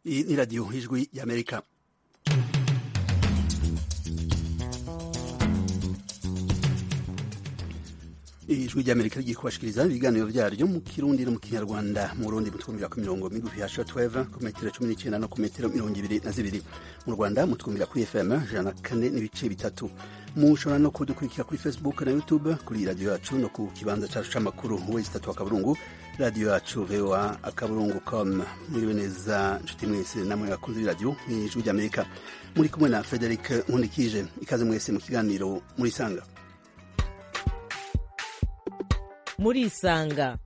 Iyi ni radiyo ijwi y'Amerika. Ijwi ry'Amerika rigiye kubashikiriza ibiganiro vyaryo mu Kirundi no mu Kinyarwanda. Mu Burundi mutwumvira ku mirongo migufi ya shortwave ku metero 19 no ku metero 22. Mu Rwanda mutwumvira kuri FM 104.3. Mushobora no kudukurikira kuri Facebook na YouTube kuri radio yacu no ku kibanza cacu c'amakuru www.radio akaburungu radio yacu voa.com. Mwiriwe neza nshuti mwese namwe bakunzi b'iradio Ijwi ry'Amerika. Muri kumwe na Frederic Nkundikije. Ikaze mwese mu kiganiro muri sanga. Murisanga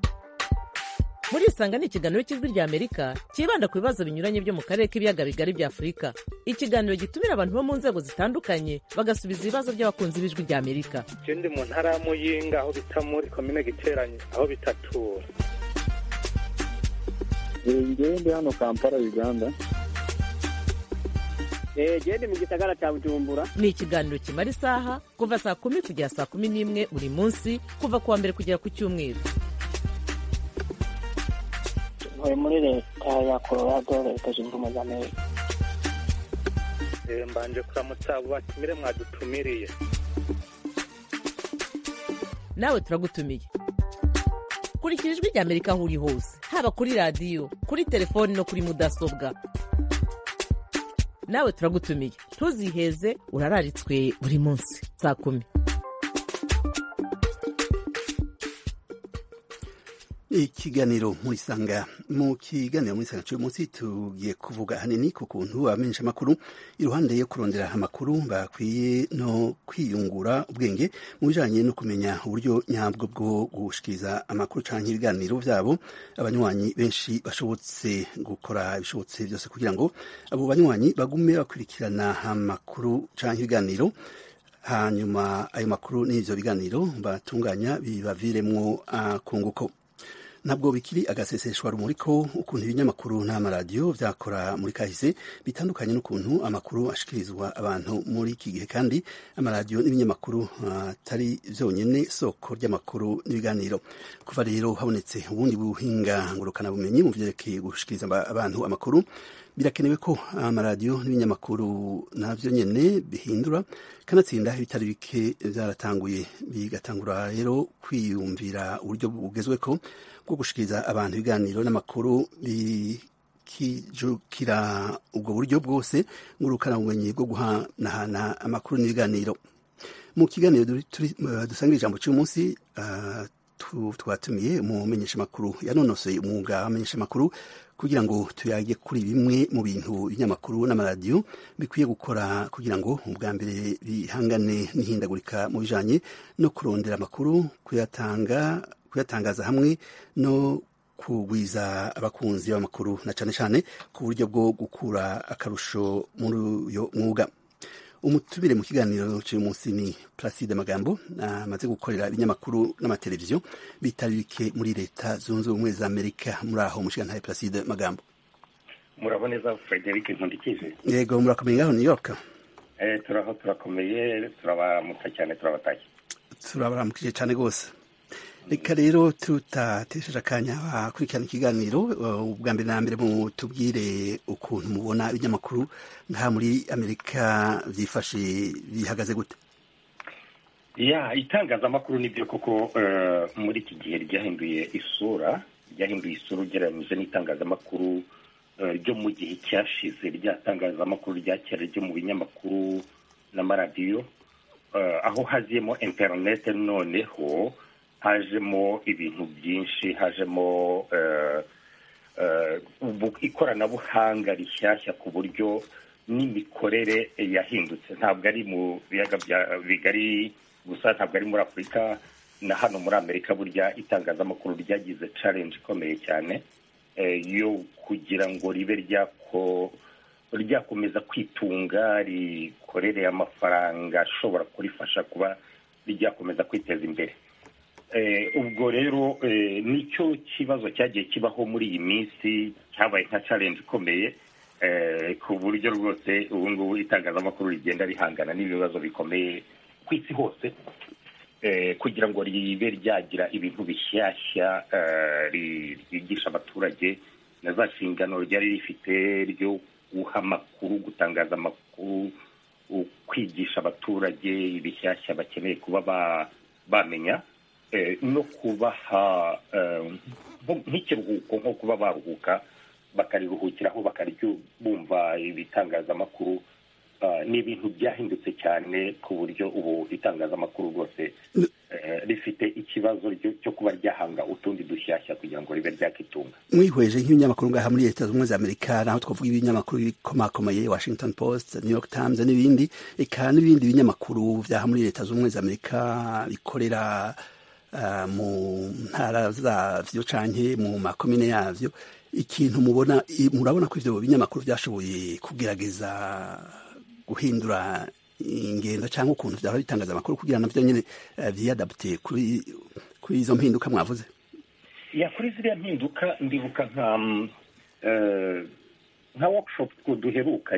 ni ikiganiro cy'Ijwi ry'Amerika kibanda ku bibazo binyuranye byo mu karere k'ibiyaga bigari bya Afurika. Ikiganiro gitumira abantu bo mu nzego zitandukanye bagasubiza ibibazo by'abakunzi b'Ijwi ry'Amerika. Je ndi mu ntara ya Muyinga aho bita muri commune Giteranyi aho bitatura. Ngewe ndi hano Kampala Uganda. Ndi mu gisagara cya Bujumbura. Ni ikiganiro kimara isaha kuva saa 10 kugera saa 11 buri munsi kuva kuwa mbere kugera ku cyumweru. Ntuye muri leta ya Colorado, leta zunze ubumwe za Amerika. Mbanje kuramutsa abo batumire mwadutumiriye. Nawe turagutumiye. Kurikira Ijwi ry'Amerika aho uri hose, haba kuri radio, kuri telefoni no kuri mudasobwa. Nawe turagutumiye. Ntuziheze, urararitswe buri munsi saa 10. Ikiganiro muri sanga. Mu kiganiro muri sanga cy'uyu munsi tugiye kuvuga hanini ku kuntu abamenyesha amakuru iruhande yo kurondera amakuru bakwiye no kwiyungura ubwenge mu bijanye no kumenya uburyo nyabwo bwo gushikiriza amakuru canke ibiganiro vyabo. Abanywanyi benshi bashobotse gukora ibishobotse byose kugira ngo abo banywanyi bagume bakurikirana amakuru canke ibiganiro, hanyuma ayo makuru n'ivyo biganiro batunganya bibaviremwo akunguko. Ntabwo bikiri agaseseshwa rumuri ko ukuntu ibinyamakuru n'amaradiyo vyakora muri kahise bitandukanye n'ukuntu amakuru ashikirizwa abantu muri iki gihe, kandi amaradiyo n'ibinyamakuru atari vyonyene soko ry'amakuru n'ibiganiro. Kuva rero habonetse ubundi buhinga ngurukana bumenyi mu vyerekeye gushikiriza abantu amakuru, birakenewe ko amaradiyo n'ibinyamakuru navyo nyene bihindura, kanatsinda ibitari bike vyaratanguye bigatangura rero kwiyumvira uburyo bugezweko bwo gushikiriza abantu ibiganiro n'amakuru bikijukira ubwo buryo bwose ngurukana bumenyi bwo guhanahana amakuru n'ibiganiro. Mu kiganiro dusangira ijambo cy'uyu munsi twatumiye umumenyesha makuru yanonosoye umwuga w'amenyesha makuru kugira ngo tuyage kuri bimwe mu bintu ibinyamakuru n'amaradiyo bikwiye gukora kugira ngo ubwa mbere bihangane n'ihindagurika mu bijanye no kurondera amakuru, kuyatangaza hamwe no kugwiza abakunzi b'amakuru, na cane cane ku buryo bwo gukura akarusho muri uyo mwuga. Umutubire mu kiganiro cy'uyu munsi ni Placide Magambo, amaze gukorera ibinyamakuru n'amateleviziyo bitari bike muri leta zunze ubumwe za Amerika. Muri aho mushigantahe Placide Magambo. Muraboneza Frederic Nkundikije. Yego, murakomeye ngaho New York? Turakomeye, turabaramutsa cyane, turabatashye. Turabaramukije cyane gose. Reka rero tutatesheje akanya abakurikirana ikiganiro, ubwa mbere na mbere mutubwire ukuntu mubona ibinyamakuru nka muri Amerika vyifashe bihagaze gute? Itangazamakuru nibyo koko muri iki gihe ryahinduye isura ugereranyije n'itangazamakuru ryo mu gihe cyashize, ryatangazamakuru rya kera ryo mu binyamakuru n'amaradiyo, aho haziyemo internet. Noneho hajemo ibintu byinshi, hajemo ikoranabuhanga rishyashya ku buryo n'imikorere yahindutse. Ntabwo ari mu biyaga bigari gusa, ntabwo ari muri Afurika, na hano muri Amerika burya itangazamakuru ryagize challenge ikomeye cyane yo kugira ngo ribe ryakomeza kwitunga, rikorere amafaranga ashobora kurifasha kuba ryakomeza kwiteza imbere. Ubwo rero nicyo kibazo cyagiye kibaho muri iyi minsi, cyabaye nka challenge ikomeye ku buryo rwose ubu ngubu itangazamakuru rigenda rihangana n'ibibazo bikomeye ku isi hose, kugira ngo ribe ryagira ibintu bishyashya ryigisha abaturage na za nshingano ryari rifite ryo guha amakuru, gutangaza amakuru, kwigisha abaturage ibishyashya bakeneye kuba bamenya, no kubaha nk'ikiruhuko, nko kuba baruhuka bakariruhukiraho bakarya bumva ibitangazamakuru. Ni ibintu byahindutse cyane ku buryo ubu itangazamakuru rwose rifite ikibazo cyo kuba ryahanga utundi dushyashya kugira ngo ribe ryakitunga. Mwihweje nk'ibinyamakuru ngaha muri Leta Zunze Ubumwe za Amerika, naho twavuga ibinyamakuru bikomakomeye, Washington Post, New York Times n'ibindi, eka n'ibindi binyamakuru vyaha muri Leta Zunze Ubumwe za Amerika bikorera mu ntara zavyo canke mu makomine yavyo, ikintu murabona ko ivyo binyamakuru vyashoboye kugerageza guhindura ingendo cyangwa ukuntu byaba bitangaza amakuru kugira navyo nyene vyadapte kuri izo mpinduka mwavuze? Kuri ziriya mpinduka ndibuka nka workshop duheruka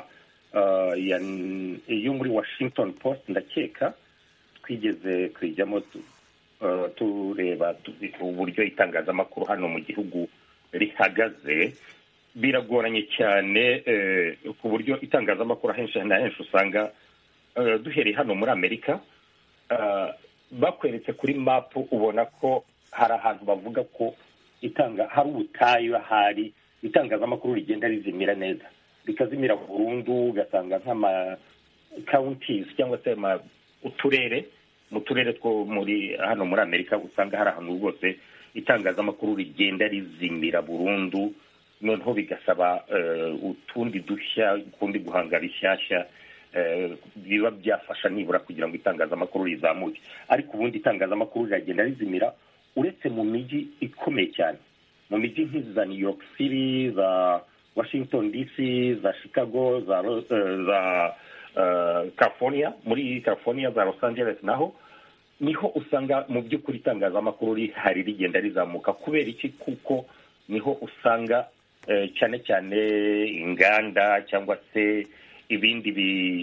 yo muri Washington Post, ndakeka twigeze kwijyamo tureba uburyo itangazamakuru hano mu gihugu rihagaze. Biragoranye cyane ku buryo itangazamakuru ahenshi na henshi usanga duhereye hano muri Amerika, bakweretse kuri map ubona ko hari ahantu bavuga ko hari ubutayu, hari itangazamakuru rigenda rizimira neza, rikazimira burundu. Ugasanga nk'ama counties cyangwa se mu turere two hano muri Amerika usanga hari ahantu rwose itangazamakuru rigenda rizimira burundu, noneho bigasaba utundi dushya, ukundi guhanga bishyashya biba byafasha nibura kugira ngo itangazamakuru rizamuke. Ariko ubundi itangazamakuru riragenda rizimira, uretse mu mijyi ikomeye cyane, mu mijyi nk'iza New York City, za Washington DC, za Chicago, za California, muri California za Los Angeles, naho niho usanga mu by'ukuri itangazamakuru rihari rigenda rizamuka. Kubera iki? Kuko niho usanga cyane cyane inganda cyangwa se ibindi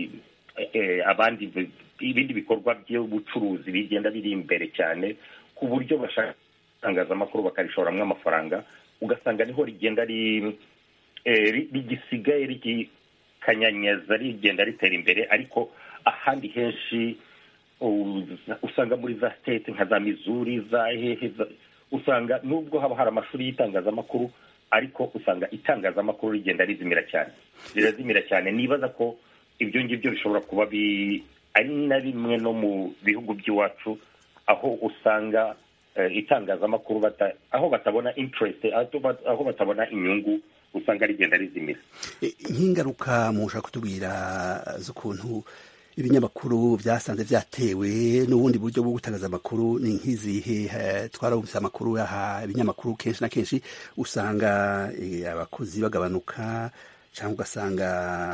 bikorwa by'ubucuruzi bigenda biri imbere cyane, ku buryo bashaka itangazamakuru bakarishoramo amafaranga. Ugasanga niho rigenda rigisigaye rikanyanyaza, rigenda ritera imbere. Ariko ahandi henshi usanga muri za state nka za Missouri, usanga nubwo haba hari amashuri y'itangazamakuru, ariko usanga itangazamakuru rigenda rirazimira cyane. Nibaza ko ibyo ngibyo bishobora kuba ari na bimwe no mu bihugu by'iwacu, aho usanga itangazamakuru aho batabona interest, aho batabona inyungu, usanga rigenda rizimira. Nk'ingaruka mushaka kutubwira z'ukuntu ibinyamakuru byasanze byatewe n'ubundi buryo bwo gutangaza amakuru ni nk'izihe? Twarumvise amakuru yaha ibinyamakuru kenshi na kenshi usanga abakozi bagabanuka, cyangwa ugasanga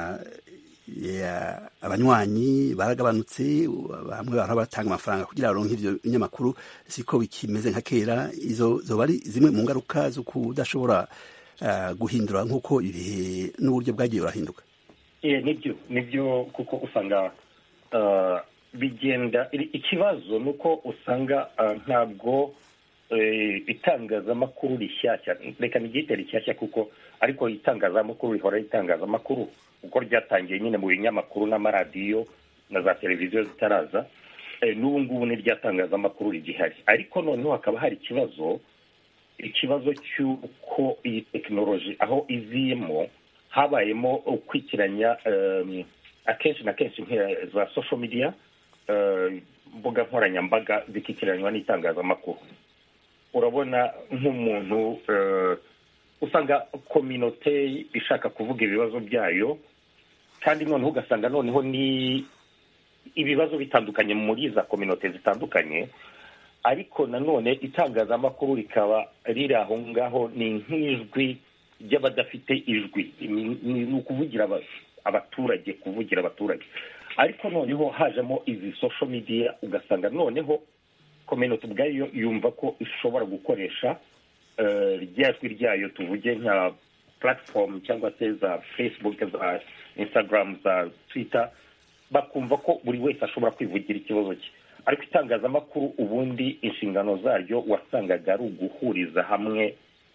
abanywanyi baragabanutse, bamwe batanga amafaranga kugira baronke ivyo binyamakuru, siko bikimeze nka kera. Izo bari zimwe mu ngaruka zo kudashobora guhindura nk'uko ibihe n'uburyo bwagiye burahinduka. Nibyo kuko usanga bigenda. Ikibazo nuko usanga ntabwo itangazamakuru rishyashya, reka nigite rishyashya kuko ariko itangazamakuru rihora itangazamakuru uko ryatangiye nyine mu binyamakuru n'amaradiyo na za televiziyo zitaraza, n'ubu ngubu ni ryatangazamakuru rigihari. Ariko noneho hakaba hari ikibazo cy'uko iyi tekinoloji aho iziyemo habayemo ukwikiranya akenshi na kenshi za social media, mbuga nkoranyambaga zikikiranywa n'itangazamakuru. Urabona nk'umuntu usanga kominote ishaka kuvuga ibibazo byayo, kandi noneho ugasanga noneho ni ibibazo bitandukanye muri za kominote zitandukanye, ariko nanone itangazamakuru rikaba riri aho ngaho ni nk'ijwi ry'abadafite ijwi, ni ukuvugira abaturage, ariko noneho hajemo izi social media, ugasanga noneho kominote ubwayo yumva ko ishobora gukoresha ryajwi ryayo, tuvuge nka platform cyangwa se za Facebook, za Instagram, za Twitter, bakumva ko buri wese ashobora kwivugira ikibazo cye. Ariko itangazamakuru ubundi inshingano zaryo wasangaga ari uguhuriza hamwe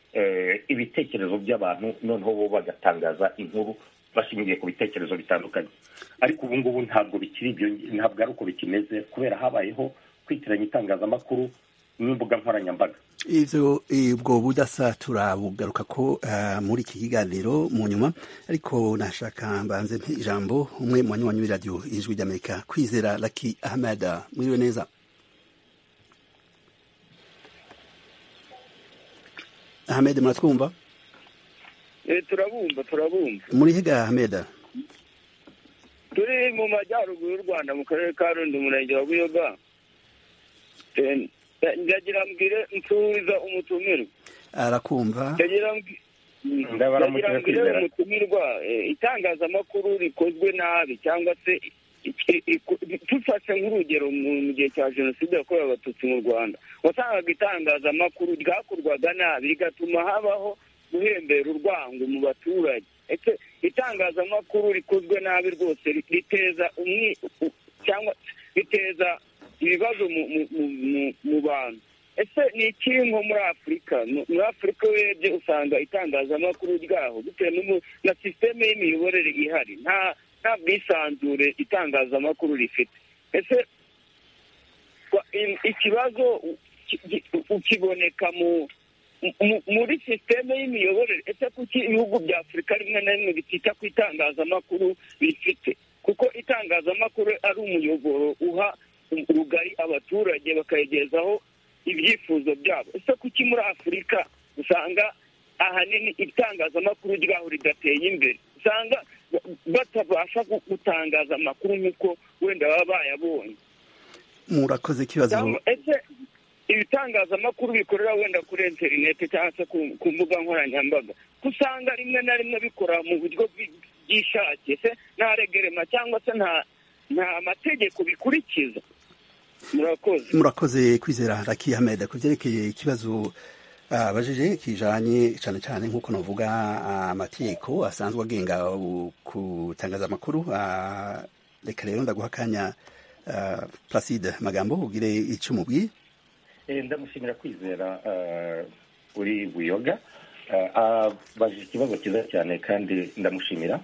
ibitekerezo by'abantu noneho bo bagatangaza inkuru bashingiye ku bitekerezo bitandukanye. Ariko ubu ngubu ntabwo bikiri ibyo, ntabwo ari uko bikimeze kubera habayeho kwitiranya itangazamakuru n'imbuga nkoranyambaga. ubwo budasa turabugaruka ko muri iki kiganiro mu nyuma, ariko nashaka mbanze ijambo umwe mu banywanyi b'iradiyo Ijwi ry'Amerika, Kwizera Lucky Ahmed. Mwiriwe neza. Ahmed, muratwumva? turabumva. Muri higa Ahmed? Turi mu majyaruguru y'u Rwanda mu karere ka Rundi, umurenge wa Buyoga. Ndagira mbwire nsubiza umutumirwa. Arakumva. Ndagira mbwire umutumirwa, itangazamakuru rikozwe nabi cyangwa se tufashe nk'urugero mu gihe cya jenoside yakorewe abatutsi mu Rwanda, wasangaga itangazamakuru ryakorwaga nabi rigatuma habaho guhembera urwango mu baturage. Itangazamakuru rikozwe nabi rwose riteza cyangwa riteza ibibazo mu bantu. Ni iki nko muri Afurika? Muri Afurika urebye usanga itangazamakuru ryaho bitewe na sisiteme y'imiyoborere ihari, nta bwisanzure itangazamakuru rifite. Ikibazo ukiboneka muri sisiteme y'imiyoborere. Kuki ibihugu bya Afurika rimwe na rimwe bitita ku itangazamakuru bifite? Kuko itangazamakuru ari umuyoboro uha rugari abaturage bakayegezaho ibyifuzo byabo. Kuki muri Afurika usanga ahanini itangazamakuru ryaho ridateye imbere? Usanga batabasha gutangaza amakuru nk'uko wenda baba bayabonye. Murakoze ikibazo. Ibitangazamakuru bikorera wenda kuri interineti cyangwa se ku mbuga nkoranyambaga, usanga rimwe na rimwe bikora mu buryo bw'ishake, nta regerema cyangwa se nta mategeko bikurikiza. Murakoze Kwizera Lucky Ahmed. Ku byerekeye ikibazo abajije kijanye cyane cyane nk'uko navuga amategeko asanzwe agenga kutangaza amakuru, reka rero ndaguha akanya Placide Magambo ugire icyo umubwiye. Ndamushimira Kwizera uri Buyoga, abajije ikibazo cyiza cyane kandi ndamushimira.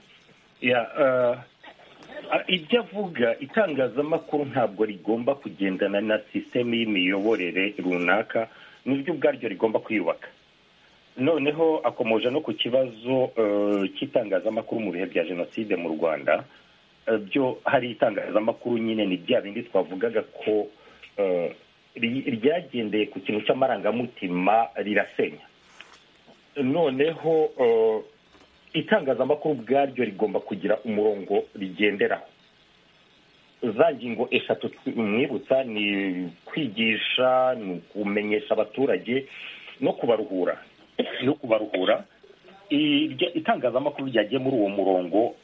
Ibyo avuga, itangazamakuru ntabwo rigomba kugendana na sisiteme y'imiyoborere runaka, nibyo ubwaryo rigomba kwiyubaka. Noneho akomoje no ku kibazo cy'itangazamakuru mu bihe bya jenoside mu Rwanda. Byo hari itangazamakuru nyine ni bya bindi twavugaga ko ryagendeye ku kintu cy'amarangamutima rirasenya. Noneho itangazamakuru ubwaryo rigomba kugira umurongo rigenderaho. Za ngingo eshatu mwibutsa ni kwigisha, ni kumenyesha abaturage no kubaruhura. Itangazamakuru ryagiye muri uwo murongo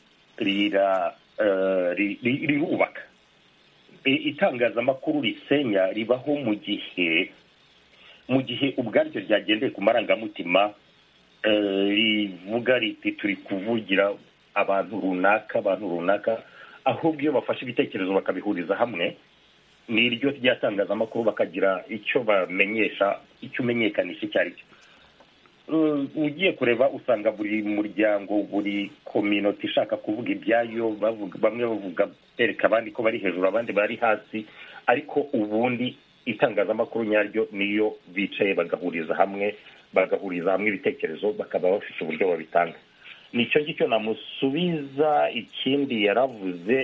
rirubaka. Itangazamakuru risenya ribaho mu gihe ubwaryo ryagendeye ku marangamutima, rivuga riti turi kuvugira abantu runaka, ahubwo iyo bafashe ibitekerezo bakabihuriza hamwe n'iryo ryatangazamakuru bakagira icyo bamenyesha, icyo umenyekanisha icyo ari cyo. Ugiye kureba usanga buri muryango, buri community ishaka kuvuga ibyayo, bamwe bavuga bereka abandi ko bari hejuru abandi bari hasi, ariko ubundi itangazamakuru nyaryo niyo bicaye bagahuriza hamwe ibitekerezo, bakaba bafite uburyo babitanga. Nicyo ngicyo namusubiza. Ikindi yaravuze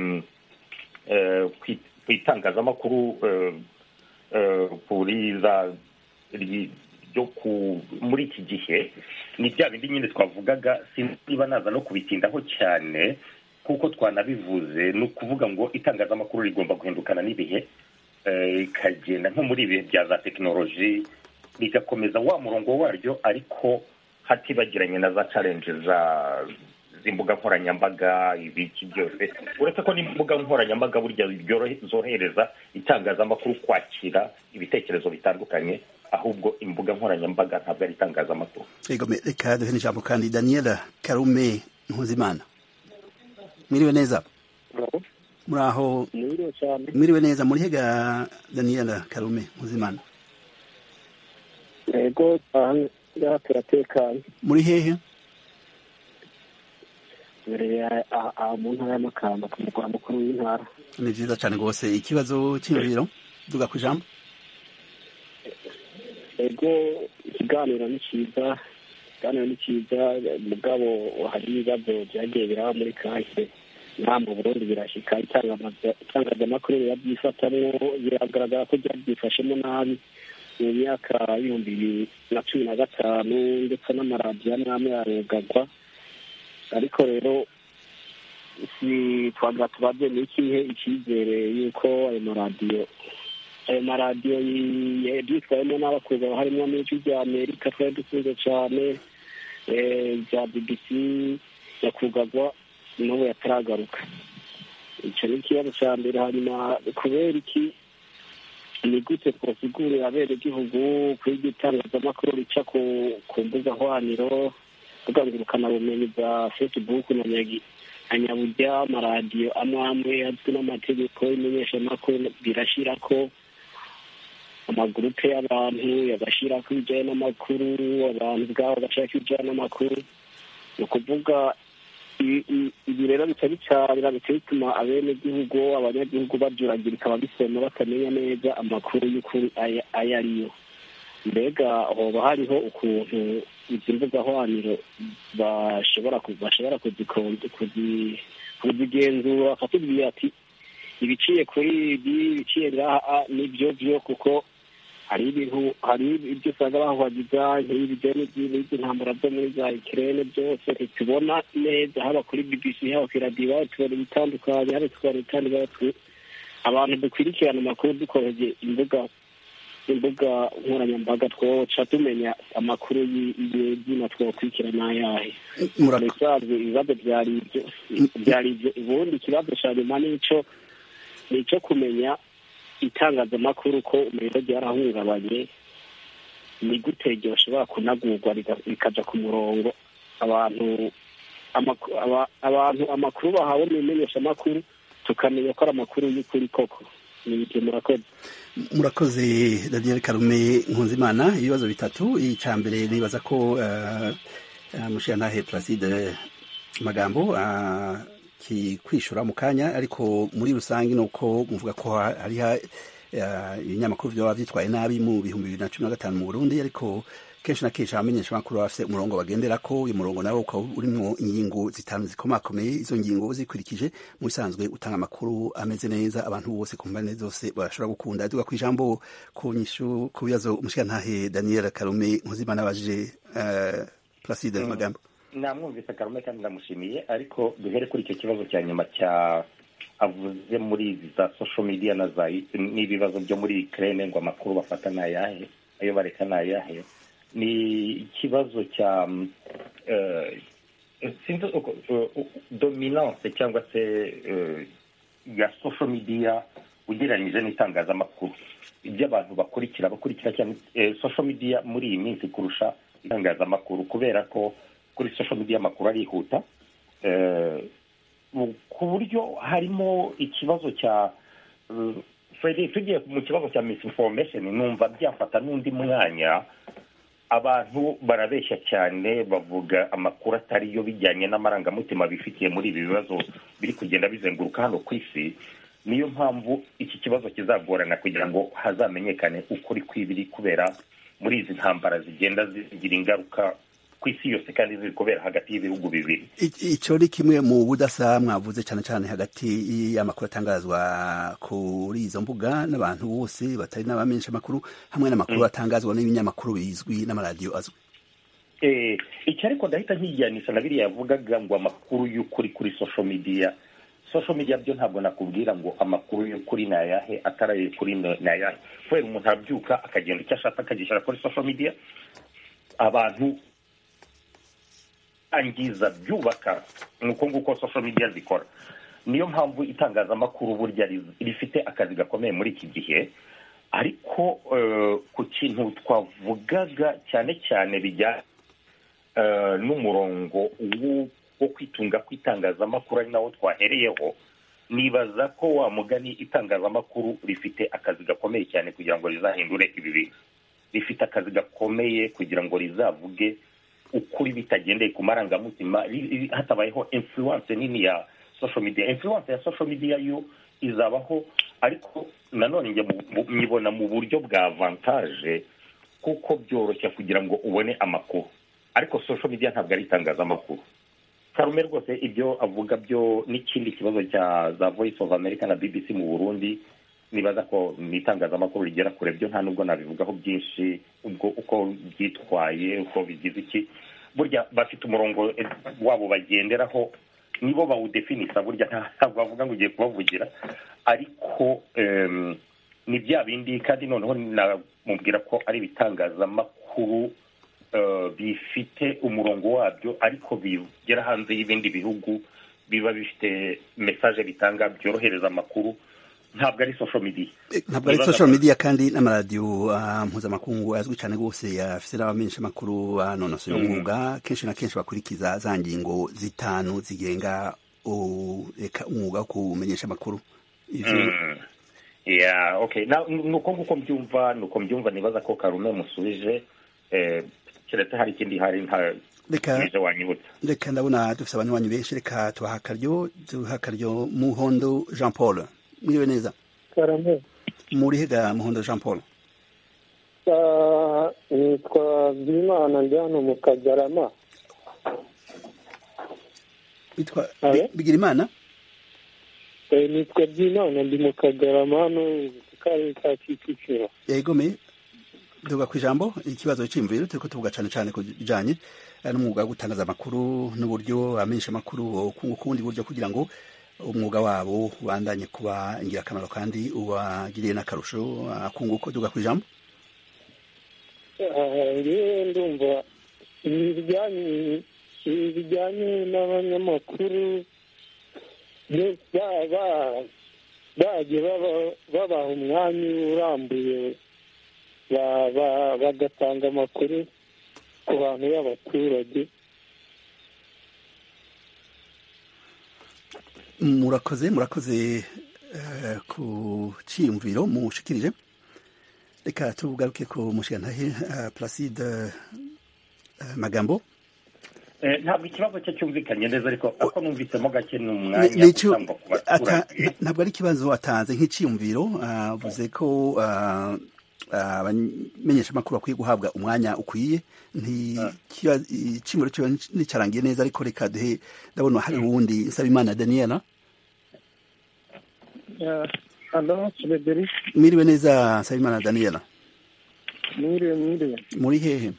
ku itangazamakuru muri iki gihe ni bya bindi nyine twavugaga, niba naza no kubitindaho cyane kuko twanabivuze. Ni ukuvuga ngo itangazamakuru rigomba guhindukana n'ibihe, ikagenda nko muri ibihe bya za tekinoloji, rigakomeza wa murongo waryo, ariko hatibagiranye na za challenge z'imbuga nkoranyambaga, ibiki byose. Uretse ko n'imbuga nkoranyambaga burya zohereza itangazamakuru kwakira ibitekerezo bitandukanye, ahubwo imbuga nkoranyambaga ntabwo ari itangazamakuru. Reka duhe n'ijambo kandi Daniela Karume Mpuzimana. Mwiriwe neza. Muraho? Mwiriwe neza. Muri hega Daniela Karume Mpuzimana? Yego, ngaha turatekanye. muri hehe? Mu ntara y'Amakamba ku mugwa mukuru w'intara. Ni vyiza cane rwose. Ikibazo c'imviro duga ku ijambo. Ego ikiganiro ni cyiza mugabo hari ibibazo byagiye biraba muri kahise nta mu Burundi birashika itangazamakuru birabyifatamwo biragaragara ko byabyifashemo nabi mu myaka y'ibihumbi 2015 ndetse n'amaradiyo n'amwe yarugagwa ariko rero si twagira tubaze n'ikihe icyizere yuko ayo maradiyo yitwayemo n'abakuza harimo n'ijwi rya Amerika twari dukunze cyane rya BBC yakugagwa n'ubu yataragaruka. Icyo ni ikibazo cya mbere. Hanyuma kubera iki ni gute twasigurira abenegihugu kuri iryo itangazamakuru rica ku mbuga hwaniro tugangurukana bumenyi bwa Facebook na nyabujya amaradiyo amwe azwi n'amategeko y'imenyeshamakuru birashira ko amagurupe y'abantu yagashirako ibijyanye n'amakuru abantu ubwabo bagashirako ibijyanye n'amakuru. Ni ukuvuga ibi rero bitari cyabira bituma abenegihugu abanyagihugu bajuragirika babisoma batamenya neza amakuru y'ukuri ayo ariyo. Mbega hoba hariho ukuntu izi mbuga hwaniro bashobora kuzigenzura bakatubwira ati ibiciye kuri ibi biciye ngaha nibyo byo kuko hari ibyo usanga bahuhagiza nk'ibijyanye n'intambara zo muri za Ukraine byose ntitubona neza haba kuri BBC haba kuri radiyo tubona ibitandukanye haba tukabona ibitandukanye abantu dukurikirana amakuru dukoresheje imbuga nkoranyambaga twoca tumenya amakuru y'izina twokurikirana ayahe. Murakoze. Ibibazo byari ibyo ubundi ikibazo cya nyuma nico kumenya itangazamakuru ko umuriro ryarahungabanye ni gute ryoshobora kunagurwa rikaja ku murongo abantu amakuru bahawe n'imenyeshamakuru tukamenya ko ari amakuru y'ukuri koko. Murakoze Daniel Karume Nkunzimana. Ibibazo bitatu. Icya mbere nibaza ko Mushiyantahe Placide Magambo kwishura mu kanya ariko muri rusange nuko muvuga ko hariho ibinyamakuru byaba byitwaye nabi mu 2015 mu Burundi ariko kenshi na kenshi abamenyesha amakuru bafite umurongo bagenderako. uyu murongo nawo ukaba urimo ingingo zitanu zikomakomeye. izo ngingo zikurikije mu bisanzwe utanga amakuru ameze neza abantu bose ku mpande zose bashobora gukunda. duga ku ijambo ku nyishu ku bibazo Mushiyantahe Daniel Karume Nkunzimana abajije Placide Magambo. Namwumvise Karume kandi ndamushimiye ariko duhere kuri icyo kibazo cya nyuma cya avuze muri za social media n'ibibazo byo muri Ukraine ngo amakuru bafata nayahe ayo bareka nayahe. Ni ikibazo cya dominance cyangwa se ya social media ugereranyije n'itangazamakuru. Ibyo abantu bakurikira cyane social media muri iyi minsi kurusha itangazamakuru kubera ko kuri social media amakuru arihuta ku buryo harimo ikibazo cya tugiye mu kibazo cya misinformation numva byafata n'undi mwanya. Abantu barabeshya cyane bavuga amakuru atari yo bijyanye n'amarangamutima bifitiye muri ibi bibazo biri kugenda bizenguruka hano ku isi. Niyo mpamvu iki kibazo kizagorana kugira ngo hazamenyekane ukuri kw'ibiri kubera muri izi ntambara zigenda zigira ingaruka ku isi yose kandi ziri kubera hagati y'ibihugu bibiri. Icyo ni kimwe mu budasa mwavuze cyane cyane hagati y'amakuru atangazwa kuri izo mbuga n'abantu bose batari n'abamenyesha amakuru hamwe n'amakuru atangazwa n'ibinyamakuru bizwi n'amaradiyo azwi. Icyo ariko ndahita nkijyanisha na biriya yavugaga ngo amakuru y'ukuri kuri social media byo ntabwo nakubwira ngo amakuru y'ukuri ni ayahe atari kuri ni ayahe. Kubera umuntu arabyuka akagenda icyo ashaka akagishyira kuri social media abantu angiza byubaka nuko nguko social media zikora. Niyo mpamvu itangazamakuru burya rifite akazi gakomeye muri iki gihe ariko ku kintu twavugaga cyane bijya n'umurongo wo kwitunga kw'itangazamakuru ari nawo twahereyeho. Nibaza ko wa mugani itangazamakuru rifite akazi gakomeye cyane kugira ngo rizahindure ibi bintu. rifite akazi gakomeye kugira ngo rizavuge ukuri bitagendeye ku marangamutima hatabayeho influence nini ya social media. Influence ya social media yo izabaho, ariko nanone njye nyibona mu buryo bwa avantage kuko byoroshya kugira ngo ubone amakuru, ariko social media ntabwo ari itangazamakuru. Karume rwose ibyo avuga byo n'ikindi kibazo cya za Voice of America na BBC mu Burundi, nibaza ko n'itangazamakuru rigera kure byo nta nubwo nabivugaho byinshi, ubwo uko byitwaye uko bigize iki, burya bafite umurongo wabo bagenderaho, nibo bawudefinisa, burya ntabwo bavuga ngo ugiye kubavugira, ariko ni bya bindi. Kandi noneho namubwira ko ari ibitangazamakuru bifite umurongo wabyo, ariko bigera hanze y'ibindi bihugu, biba bifite message bitanga, byorohereza amakuru. Ntabwo ari social media, ntabwo ari social media, kandi n'amaradiyo mpuzamakungu azwi cyane rwose afite n'abamenyesha amakuru banonosoye umwuga, kenshi na kenshi bakurikiza za ngingo zitanu zigenga umwuga wo kumenyesha amakuru. Okay, nuko nguko mbyumva, nibaza ko Karume musubije, keretse hari ikindi hari nta wanyibutsa. Reka ndabona dufite abanywanyi benshi, reka tubaha akaryo. Muhondo Jean Paul, mwiriwe neza. Karame. Muri hega Muhondo Jean Paul? Nitwa Byimana, ndi hano mu Kagarama. Witwa Bigirimana? Nitwa Byimana, ndi mu Kagarama hano mu karere ka Kicukiro. Yego me duga ku ijambo, ikibazo cy'imviro turiko tuvuga cyane ku bijanye n'umwuga wo gutangaza amakuru n'uburyo amenyesha amakuru kundi buryo kugira ngo umwuga wabo ubandanye kuba ingirakamaro kandi ubagiriye n'akarusho akunguko. Duga ku ijambo. Ndumva ibijyanye n'abanyamakuru bagiye babaha umwanya urambuye bagatanga amakuru ku bantu b'abaturage. murakoze ku cyiyumviro mushikirije. Reka tugaruke ku mushigantahe Placide Magambo. Ntabwo ikibazo cye cyumvikanye neza, ariko ako numvisemo gake n'umwanya utangwa ku baturage. Ntabwo ari ikibazo atanze nk'iciyumviro, avuze ko abamenyesha amakuru bakwiye guhabwa umwanya ukwiye. Iciyumviro cyo nticarangiye neza, ariko reka duhe, ndabona hari uwundi Nsabimana Daniela. Hello, Frederic. Mwiriwe neza Nsabimana Daniela. Mwiriwe. Muri hehe?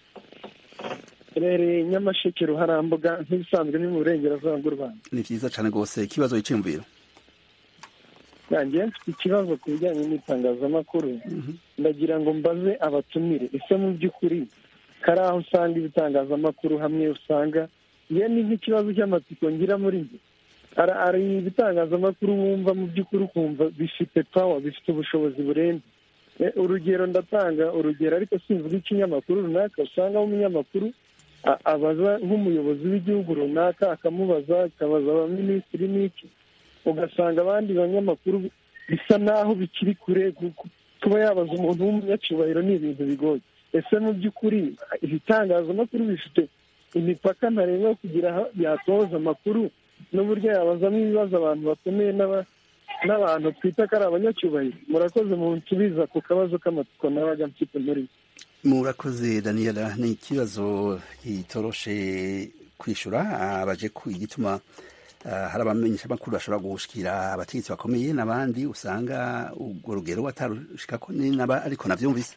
Rero Nyamasheke Ruharambuga, nk'ibisanzwe ni mu burengerazuba bw'u Rwanda. Ni byiza cyane rwose. Ikibazo cy'imviro. Nanjye mfite ikibazo ku bijyanye n'itangazamakuru. Ndagira ngo mbaze abatumire, ese mu by'ukuri kari aho usanga ibitangazamakuru hamwe usanga ye ni nk'ikibazo cy'amatsiko ngira muri njye. Ari ibitangazamakuru wumva mu by'ukuri ukumva bifite power, bifite ubushobozi burenze. Urugero ndatanga urugero, ariko simvuga ikinyamakuru runaka, usanga umunyamakuru abaza nk'umuyobozi w'igihugu runaka, akamubaza, akabaza abaminisitiri n'iki, ugasanga abandi banyamakuru bisa naho bikiri kure. Kuba yabaza umuntu w'umunyacyubahiro ni ibintu bigoye. Ese mu by'ukuri ibitangazamakuru bifite imipaka ntarengwa kugira aho yatoza amakuru n'uburyo yabazamo ibibazo abantu bakomeye n'abantu twita ko ari abanyacyubahiro? Murakoze mu nsubiza ku kabazo k'amatsiko nabaga mfite muri. Murakoze Daniela, ni ikibazo kitoroshe kwishura. Abaje ku igituma hari abamenyesha amakuru bashobora gushikira abategetsi bakomeye n'abandi usanga urwo rugero batarushikako ariko navyumvise.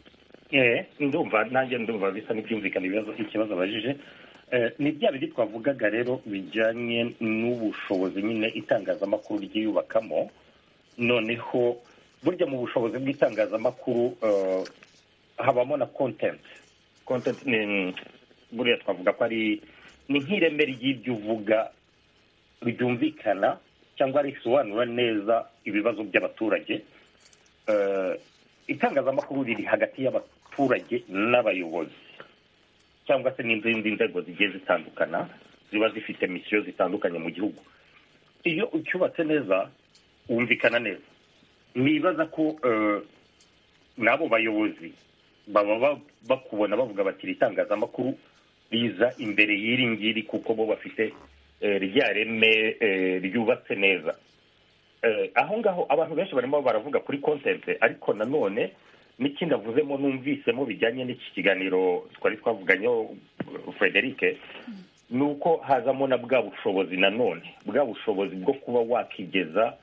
Ndumva bisa n'ibyumvikana ikibazo abajije. Ni bya bindi twavugaga rero bijyanye n'ubushobozi nyine itangazamakuru ryiyubakamo. Noneho burya mu bushobozi bw'itangazamakuru habamo na content ni buriya twavuga ko ari ni nk'ireme ry'ibyo uvuga ryumvikana cyangwa risobanura neza ibibazo by'abaturage. Itangazamakuru riri hagati y'abaturage n'abayobozi cyangwa se n'izindi nzego zigiye zitandukana ziba zifite misiyo zitandukanye mu gihugu. Iyo ucyubatse neza wumvikana neza. Nibaza ko n'abo bayobozi baba bakubona bavuga bati itangazamakuru riza imbere y'iri ngiri kuko bo bafite rya reme ryubatse neza. Aho ngaho abantu benshi barimo baravuga kuri content, ariko nanone n'ikindi avuzemo numvisemo bijyanye n'iki kiganiro twari twavuganyeho Frederic, ni uko hazamo na bwa bushobozi nanone, bwa bushobozi bwo kuba wakigeza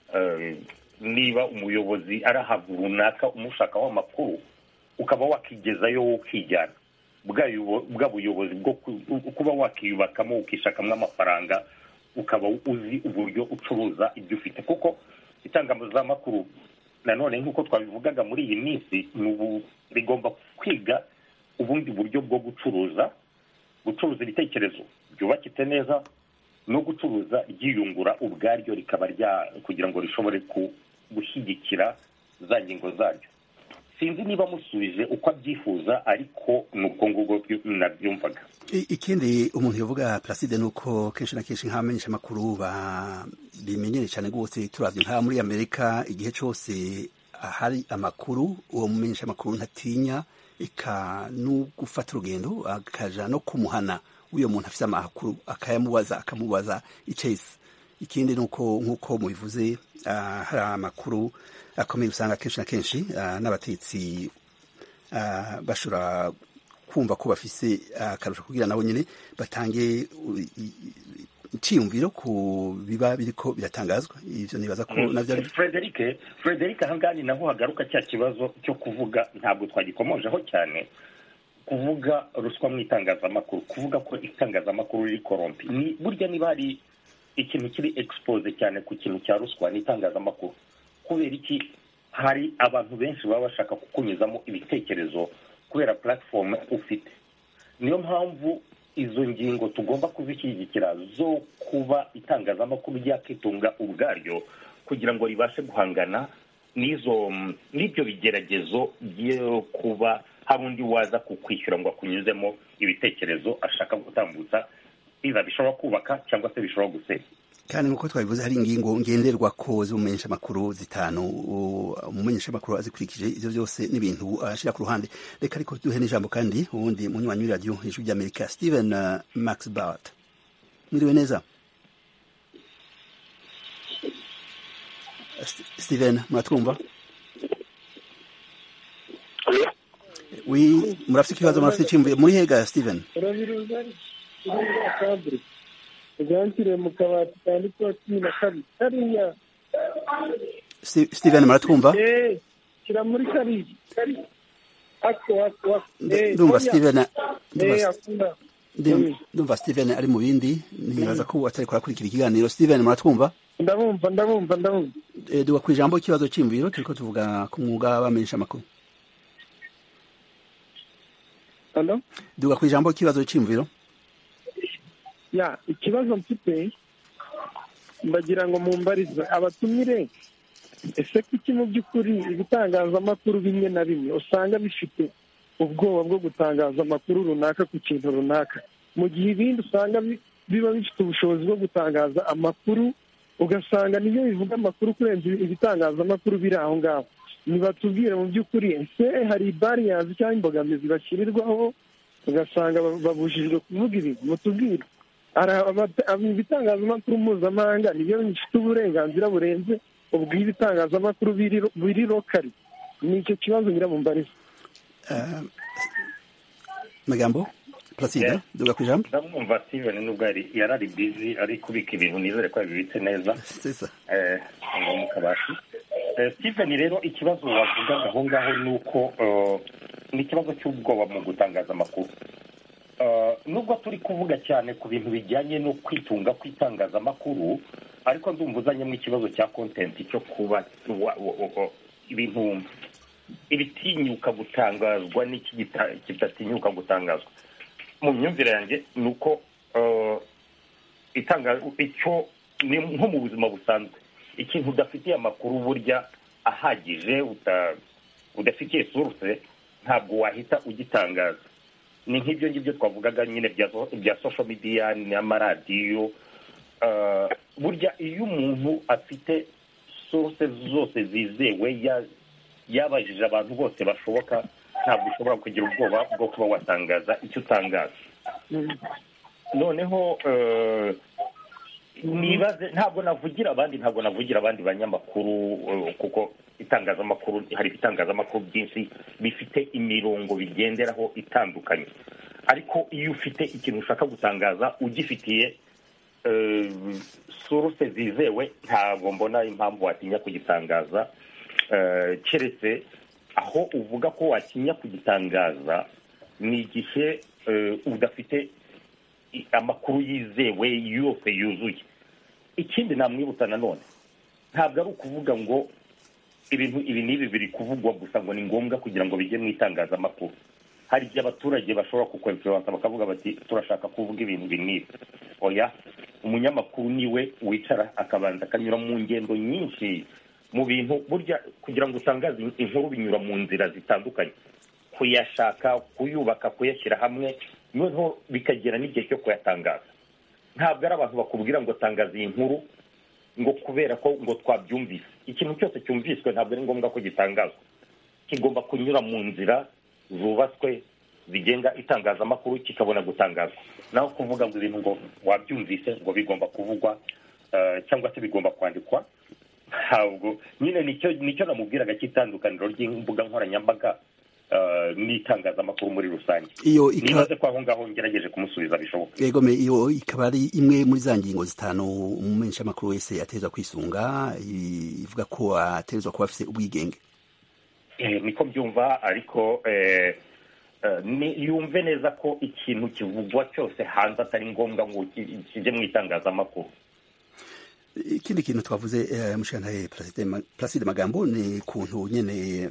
niba umuyobozi ari ahantu runaka umushakaho amakuru ukaba wakigezayo ukijyana, bwa buyobozi bwo kuba wakiyubakamo ukishakamo amafaranga, ukaba uzi uburyo ucuruza ibyo ufite. Kuko itangazamakuru nanone nk'uko twabivugaga muri iyi minsi rigomba kwiga ubundi buryo bwo gucuruza ibitekerezo byubakitse neza no gucuruza ryiyungura ubwaryo rikaba kugira ngo rishobore gushyigikira za ngingo zaryo. Sinzi niba musubije uko abyifuza, ariko nuko ngubwo nabyumvaga. Ikindi umuntu yavuga Placide nuko kenshi na kenshi nk'abamenyesha amakuru bimenyere cyane rwose, turavye nka muri Amerika igihe cyose hari amakuru uwo mumenyesha amakuru ntatinya no gufata urugendo akaja no kumuhana uyo muntu afite amakuru akamubaza icese. Ikindi nuko nk'uko mubivuze hari amakuru akomeye usanga kenshi na kenshi n'abatetsi bashobora kumva ko bafise akarusho kugira nabo nyine batange icyiyumviro ku biba biriko biratangazwa. Ivyo nibaza ko navyo ari Frederic ahangani naho hagaruka cya kibazo cyo kuvuga, ntabwo twagikomojeho cyane, kuvuga ruswa mu itangazamakuru, kuvuga ko itangazamakuru riri korompi. Ni burya niba hari ikintu kiri expose cyane ku kintu cya ruswa n'itangazamakuru, kubera iki hari abantu benshi baba bashaka kukunyuzamo ibitekerezo kubera platform ufite. Niyo mpamvu izo ngingo tugomba kuzishyigikira zo kuba itangazamakuru ryakitunga ubwaryo kugira ngo ribashe guhangana n'ibyo bigeragezo byo kuba hari undi waza kukwishyura ngo akunyuzemo ibitekerezo ashaka gutambutsa, biba bishobora kubaka cyangwa se bishobora gusenya. Kandi nk'uko twabivuze hari ingingo ngenderwa ko z'umumenyesha amakuru zitanu, umumenyesha amakuru azikurikije ivyo byose n'ibintu ashira ku ruhande. Reka ariko duhe n'ijambo kandi ubundi munywanyi w'iradio Ijwi ry'Amerika Steven Max Bart. Mwiriwe neza Steven, muratwumva? Oui, murafite ikibazo, murafite icyumviro, muri hega Steven? ugantire mu kabati kanditseho 12 kariya. Steven, muratwumva? Kira muri kariya ndumva Steven ndumva Steven ari mu bindi, nibaza ko atari kurakurikira ikiganiro. Steven, muratwumva? Ndabumva. Duga kwijambo ikibazo cy'imviro, turiko tuvuga ku mwuga w'abamenyesha amakuru. Hello? Duga kwijambo ikibazo cy'imviro. Ya, ikibazo mfite ndagira ngo mumbarize abatumire, ese kuki mu by'ukuri ibitangazamakuru bimwe na bimwe usanga bifite ubwoba bwo gutangaza amakuru runaka ku kintu runaka, mu gihe ibindi usanga biba bifite ubushobozi bwo gutangaza amakuru ugasanga niyo bivuga amakuru kurenza ibitangazamakuru biri aho ngaho? Nibatubwire mu by'ukuri, ese hari barriers cyangwa imbogamizi bashyirirwaho ugasanga babujijwe kuvuga ibi? Mutubwire. Ibitangazamakuru mpuzamahanga nibyo bifite uburenganzira burenze ubw'ibitangazamakuru biri lokali. Ni icyo kibazo nyiramumbariza. Magambo Placide, duga kwijambo. Ndamwumva Steven nubwo yarari busy ari kubika ibintu, nizere ko yabibitse neza. Sisa. Ngo mukabashi. Steven, rero ikibazo wavugaga aho ngaho nuko ni ikibazo cy'ubwoba mu gutangaza amakuru. Nubwo turi kuvuga cyane ku bintu bijyanye no kwitunga kw'itangazamakuru, ariko ndumva uzanyemo ikibazo cya content cyo kuba ibintu ibitinyuka gutangazwa n'iki kitatinyuka gutangazwa. Mu myumvire yanjye nuko icyo ni nko mu buzima busanzwe, ikintu udafitiye amakuru burya ahagije, udafitiye source, ntabwo wahita ugitangaza. Ni nk'ibyo ngibyo twavugaga nyine bya social media n'amaradiyo. Burya iyo umuntu afite source zose zizewe, yabajije abantu bose bashoboka ntabwo ushobora kugira ubwoba bwo kuba watangaza icyo utangaza. Noneho nibaze ntabwo navugira abandi banyamakuru kuko itangazamakuru hari ibitangazamakuru byinshi bifite imirongo bigenderaho itandukanye, ariko iyo ufite ikintu ushaka gutangaza ugifitiye source zizewe ntabwo mbona impamvu watinya kugitangaza, keretse aho uvuga ko watinya kugitangaza ni igihe udafite amakuru yizewe yose yuzuye. Ikindi namwibutsa nanone ntabwo ari ukuvuga ngo ibintu ibi n'ibi biri kuvugwa gusa ngo ni ngombwa kugira ngo bijye mu itangazamakuru. Hari igihe abaturage bashobora kukwemfluensa bakavuga bati turashaka kuvuga ibintu ibi n'ibi. Oya, umunyamakuru niwe wicara akabanza akanyura mu ngendo nyinshi mu bintu. Burya kugira ngo utangaze inkuru binyura mu nzira zitandukanye, kuyashaka, kuyubaka, kuyashyira hamwe, noneho bikagera n'igihe cyo kuyatangaza. Ntabwo ari abantu bakubwira ngo tangaza iyi nkuru ngo kubera ko ngo twabyumvise. Ikintu cyose cyumviswe ntabwo ari ngombwa ko gitangazwa, kigomba kunyura mu nzira zubatswe zigenga itangazamakuru kikabona gutangazwa. Naho kuvuga ngo ibintu ngo wabyumvise ngo bigomba kuvugwa cyangwa se bigomba kwandikwa, ntabwo nyine nicyo namubwiraga cy'itandukaniro ry'imbuga nkoranyambaga n'itangazamakuru muri rusange. Nibaze ko aho ngaho ngerageje kumusubiza bishoboka. Yego, iyo ikaba ari imwe muri za ngingo zitanu umumenyeshamakuru wese atezwa kwisunga, ivuga ko atezwa kuba afite ubwigenge. Niko byumva, ariko yumve neza ko ikintu kivugwa cyose hanze atari ngombwa ngo kijye mu itangazamakuru. Ikindi kintu twavuze mushantaye Placide Magambo ni kuntu nyene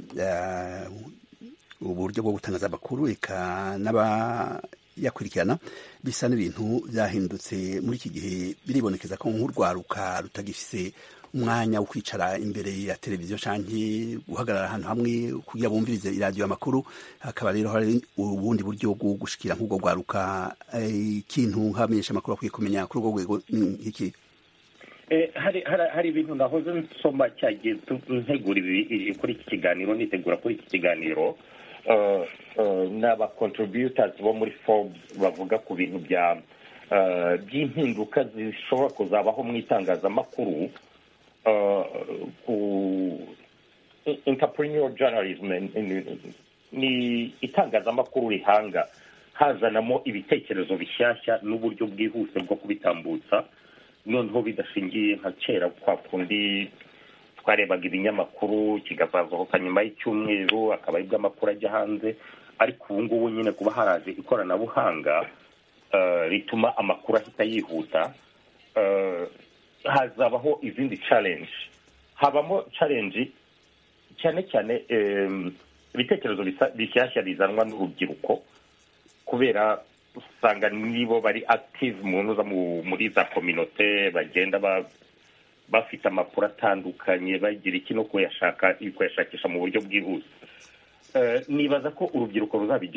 uburyo bwo gutangaza amakuru eka n'abayakurikirana bisa n'ibintu byahindutse muri iki gihe. Biribonekeza ko nk'urwaruka rutagifise umwanya wo kwicara imbere ya televiziyo canke guhagarara ahantu hamwe kugira bumvirize iradiyo amakuru. Hakaba rero hari ubundi buryo bwo gushikira nk'ubwo rwaruka. Ikintu nk'abamenyesha amakuru akwiye kumenya kuri ubwo rwego iki? Hari ibintu nahoze nsoma cyagiye ntegura kuri iki kiganiro, nitegura kuri iki kiganiro n'aba contributors bo muri Forbes bavuga ku bintu by'impinduka zishobora kuzabaho mu itangazamakuru, ku entrepreneur journalism. Ni itangazamakuru rihanga hazanamo ibitekerezo bishyashya n'uburyo bwihuse bwo kubitambutsa, noneho bidashingiye nka kera kwa kundi twarebaga ibinyamakuru kigazasohoka nyuma y'icyumweru akaba aribwo amakuru ajya hanze. Ariko ubu ngubu nyine kuba haraje ikoranabuhanga rituma amakuru ahita yihuta, hazabaho izindi challenge. Habamo challenge cyane cyane ibitekerezo bishyashya bizanwa n'urubyiruko, kubera usanga nibo bari active muri za communauté, bagenda bafite amakuru atandukanye, bagira ikintu kuyashakisha mu buryo bwihuse. Nibaza ko urubyiruko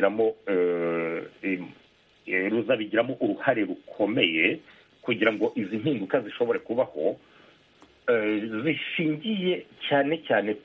ruzabigiramo uruhare rukomeye kugira ngo izi mpinduka zishobore kubaho, zishingiye cyane cyane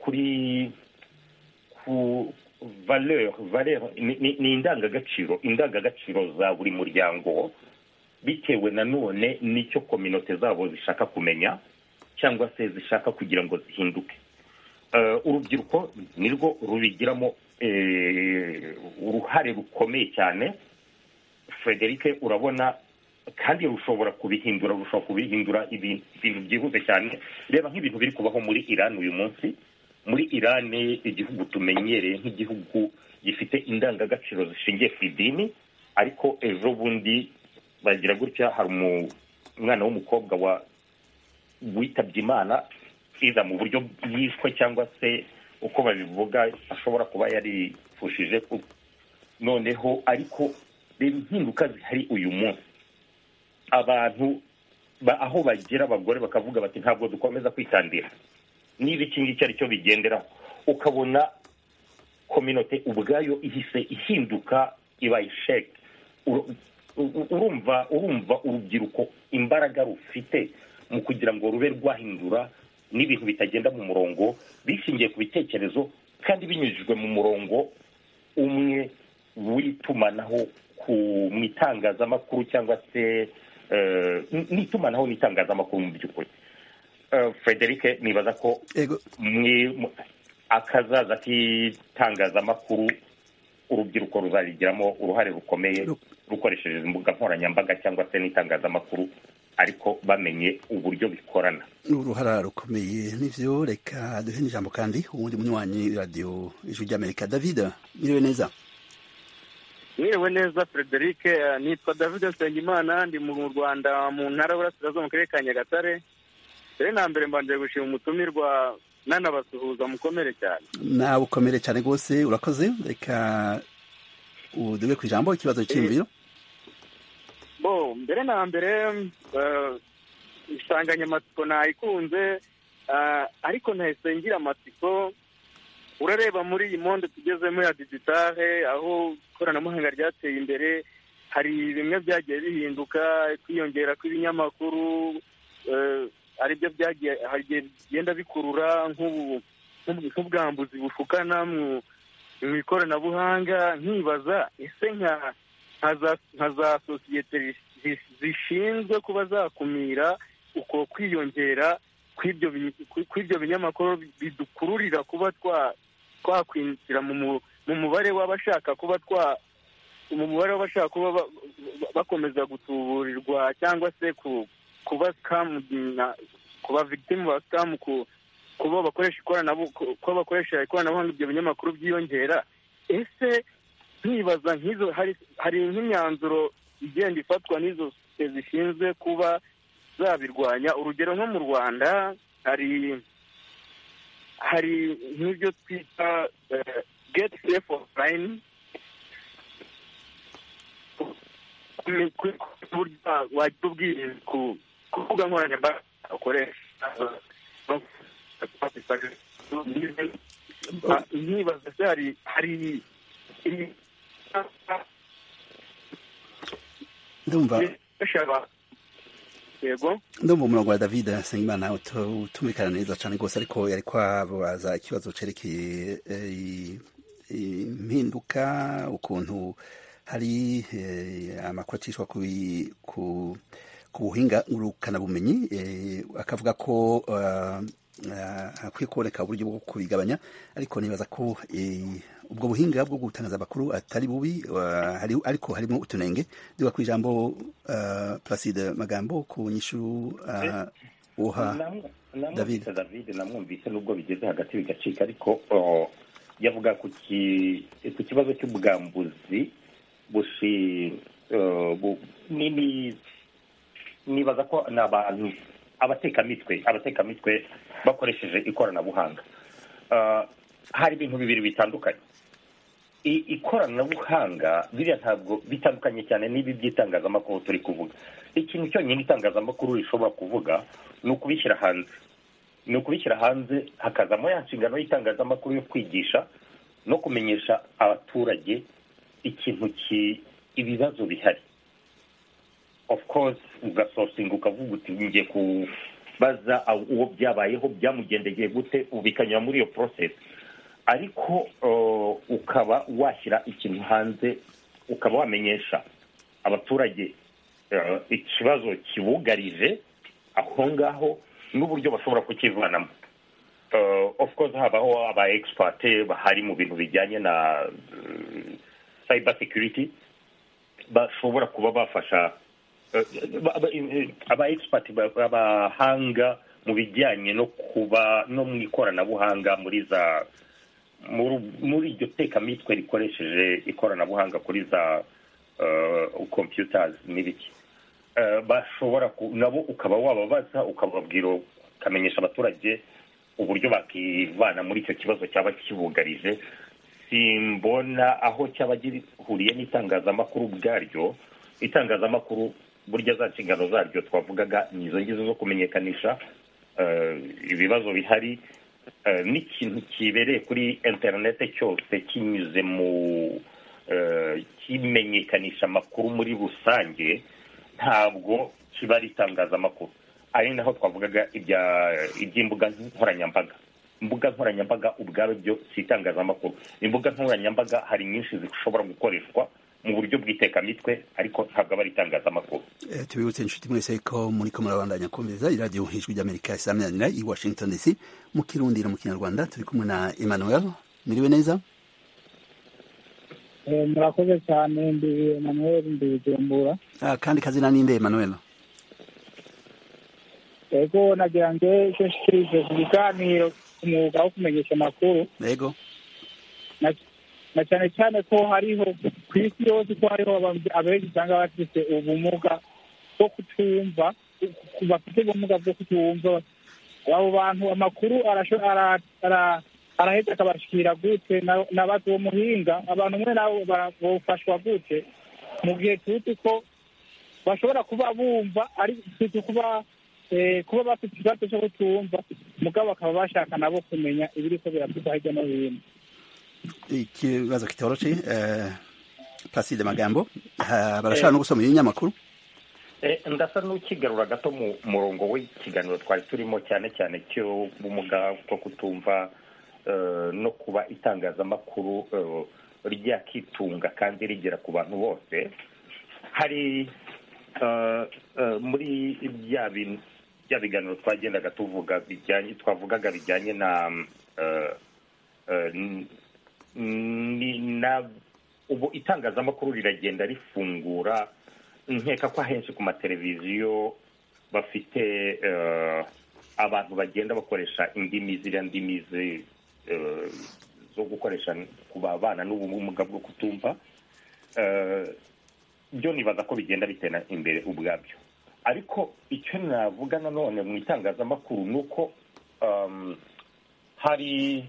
ku valeur ni indangagaciro za buri muryango, bitewe nanone n'icyo communauté zabo zishaka kumenya cyangwa se zishaka kugira ngo zihinduke. Urubyiruko nirwo rubigiramo uruhare rukomeye cyane. Frederic, urabona, kandi rushobora kubihindura ibintu byihuse cyane. Reba nk'ibintu biri kubaho muri Iran uyu munsi. Muri Iran, igihugu tumenyereye nk'igihugu gifite indangagaciro zishingiye ku idini, ariko ejo bundi bagira gutya, hari umwana w'umukobwa witabye Imana, iza mu buryo yishwe cyangwa se uko babivuga ashobora kuba yaripfushije. Noneho ariko reba impinduka zihari uyu munsi. Abantu aho bagera, abagore bakavuga bati ntabwo dukomeza kwitandira, niba iki ngiki ari cyo bigenderaho. Ukabona communauté ubwayo ihise ihinduka, ibaye shake. Urumva urubyiruko imbaraga rufite mu kugira ngo rube rwahindura n'ibintu bitagenda mu murongo, bishingiye ku bitekerezo kandi binyujijwe mu murongo umwe w'itumanaho mu itangazamakuru cyangwa se n'itumanaho n'itangazamakuru mu by'ukuri. Frederic, nibaza ko akazaza k'itangazamakuru urubyiruko ruzarigiramo uruhare rukomeye rukoresheje imbuga nkoranyambaga cyangwa se n'itangazamakuru, ariko bamenye uburyo bikorana. Uruhara rukomeye nivyo. Reka duhe n'ijambo kandi uwundi munywanyi radio Ijwi ry'Amerika. David, mwiriwe neza? Mwiriwe neza Frederic, nitwa David Nsengimana, ndi mu Rwanda mu ntara y'Uburasirazuba mu karere ka Nyagatare. Rero na mbere mbanje gushima umutumirwa nanabasuhuza mukomere cyane. Nawe ukomere cyane rwose, urakoze. Reka uduge ku ijambo ikibazo cy'imviro. Mbere na mbere insanganyamatsiko nayikunze, ariko ntahise ngira amatsiko. Urareba muri iyi monde tugezemo ya digitale, aho ikoranabuhanga ryateye imbere, hari bimwe byagiye bihinduka, kwiyongera kw'ibinyamakuru, aribyo byagiye bigenda bikurura nk'ubwambuzi bufukana mu ikoranabuhanga. Nkibaza ese nka za sosiyete zishinzwe kuba zakumira uko kwiyongera kw'ibyo binyamakuru bidukururira kuba twakwinjira mu mubare w'abashaka kuba bakomeza gutuburirwa cyangwa se kuba victim ba scam, kuba bakoresha ikoranabuhanga ibyo binyamakuru byiyongera. Ese nkibaza nk'izo hari nk'imyanzuro igenda ifatwa n'izo zishinzwe kuba zabirwanya. Urugero nko mu Rwanda hari nk'ibyo twita get safe online, wagira ubwirinzi ku mbuga nkoranyambaga ukoresha. Nkibaza se hari ndumva yego ndumva umurongo wa David Nsengimana utumvikana neza cyane rwose, ariko yari kwabaza ikibazo cerekeye impinduka, ukuntu hari amakuru acishwa ku buhinga ngurukanabumenyi, akavuga ko hakwiye kuboneka uburyo bwo kubigabanya, ariko nibaza ko ubwo buhinga bwo gutangaza amakuru atari bubi, ariko harimo utunenge. Duga ku ijambo Placide Magambo ku nyishu uha David. Namwumvise nubwo bigeze hagati bigacika, ariko yavuga ku kibazo cy'ubwambuzi nibaza ko ni abantu abatekamitwe bakoresheje ikoranabuhanga. Hari ibintu bibiri bitandukanye. Ikoranabuhanga biriya ntabwo bitandukanye cyane n'ibi by'itangazamakuru turi kuvuga. Ikintu cyonyine itangazamakuru rishobora kuvuga ni ukubishyira hanze, hakazamo ya nshingano y'itangazamakuru yo kwigisha no kumenyesha abaturage ibibazo bihari. Of course ugasosinga ukavuga uti ngiye kubaza uwo byabayeho byamugendegeye gute, ubikanyura muri iyo process, ariko ukaba washyira ikintu hanze, ukaba wamenyesha abaturage ikibazo kibugarije aho ngaho n'uburyo bashobora kukivanamo. Of course habaho aba expert bahari mu bintu bijyanye na cyber security, bashobora kuba bafasha aba expert b'abahanga mu bijyanye no kuba no mu ikoranabuhanga muri iryo tekamitwe rikoresheje ikoranabuhanga kuri za computers n'ibiki. Bashobora nabo ukaba wababaza, ukababwira, ukamenyesha abaturage uburyo bakivana muri icyo kibazo cyaba kibugarije. Simbona aho cyaba gihuriye n'itangazamakuru bwaryo. Itangazamakuru burya za nshingano zaryo twavugaga nizo ngizo zo kumenyekanisha ibibazo bihari, n'ikintu kibereye kuri interinete cyose kinyuze mu kimenyekanisha amakuru muri rusange, ntabwo kiba ari itangazamakuru. Ari naho twavugaga iby'imbuga nkoranyambaga. imbuga nkoranyambaga ubwabyo si itangazamakuru. Imbuga nkoranyambaga hari nyinshi zishobora gukoreshwa mu buryo bw'itekamitwe ariko ntabwo aba ari itangazamakuru. Tubibutse inshuti mwese ko muriko murabandanya kumviriza iradiyo Ijwi ry'Amerika isaminanira i Washington DC mu Kirundi no mu Kinyarwanda. Turi kumwe na Emmanuel. Miriwe neza? Murakoze cyane, ndi Emmanuel, ndi Bujumbura. Kandi kazina ninde Emmanuel? Ego nagira ngo icyo nshikirije ku biganiro umwuga wo kumenyesha amakuru. Ego. Na cyane cyane ko hariho ku isi yose ko hariho abenshi usanga bafite ubumuga bwo kutumva, bafite ubumuga bwo kutumva. Abo bantu amakuru arahita akabashikira gute n'abazi uwo muhinga, abantu mwe nabo bofashwa gute mu gihe tuzi ko bashobora kuba bumva ari kuba bafite ikibazo cyo kutumva mugabo bakaba bashaka nabo kumenya ibiriko biravugwa hirya no hino. Ikibazo kitoroshe Placide Magambo barashaka no gusoma ibinyamakuru. Ndasa n'ukigarura gato mu murongo w'ikiganiro twari turimo cyane cyane cyo bumuga bwo kutumva no kuba itangazamakuru ryakitunga kandi rigera ku bantu bose. Hari muri bya biganiro twagendaga twavugaga bijyanye na ubu itangazamakuru riragenda rifungura. Nkeka ko ahenshi ku mateleviziyo bafite abantu bagenda bakoresha ziriya ndimi zo gukoresha ku babana n'ubumuga bwo kutumva. Byo nibaza ko bigenda bitera imbere ubwabyo, ariko icyo navuga nanone mu itangazamakuru ni uko hari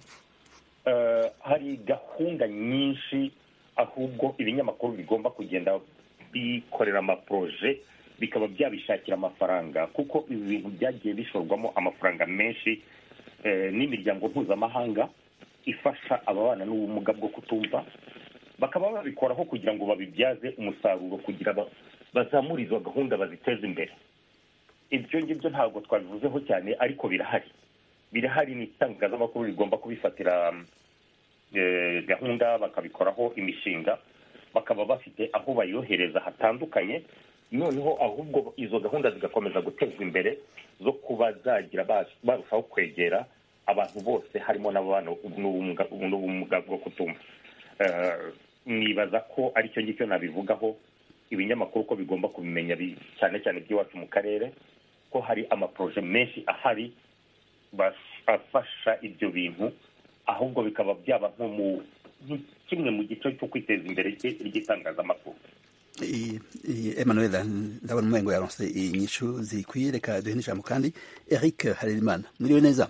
gahunda nyinshi ahubwo ibinyamakuru bigomba kugenda bikorera amaproje bikaba byabishakira amafaranga, kuko ibi bintu byagiye bishorwamo amafaranga menshi n'imiryango mpuzamahanga ifasha ababana n'ubumuga bwo kutumva, bakaba babikoraho kugira ngo babibyaze umusaruro kugira bazamure izo gahunda baziteze imbere. Ibyo ngibyo ntabwo twabivuzeho cyane ariko birahari ni itangazamakuru rigomba kubifatira gahunda bakabikoraho imishinga, bakaba bafite aho bayohereza hatandukanye, noneho ahubwo izo gahunda zigakomeza gutezwa imbere zo kuba zagira barushaho kwegera abantu bose harimo n'abana n'ubumuga bwo kutumva. Nibaza ko aricyo ngicyo nabivugaho, ibinyamakuru ko bigomba kubimenya cyane cyane by'iwacu mu karere ko hari amaproje menshi ahari afasha ibyo bintu, ahubwo bikaba byaba nko kimwe mu gice cyo kwiteza imbere ry'itangazamakuru. Emmanuel, ndabona umengo yaronse inyishu zikwiye, reka duhe n'ijambo kandi Eric Harerimana. Muriwe neza?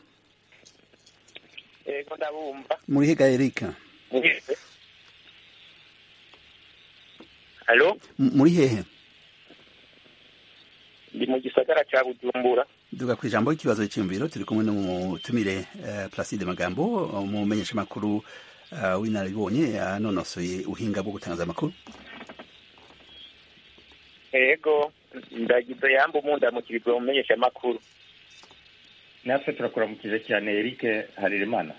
Ego ndabumva. Muri hega Eric? Allo? Muri hehe? Ndi mu gisagara cya Bujumbura. Duga ku ijambo ikibazo cy'imbiro, turi kumwe n'umutumire Placide Magambo, umumenyesha makuru w'inararibonye yanonosoye ubuhinga bwo gutangaza amakuru. Ego ndagize yambo umundamukirwa umumenyesha makuru. Natwe turakuramukije cyane Eric Harerimana.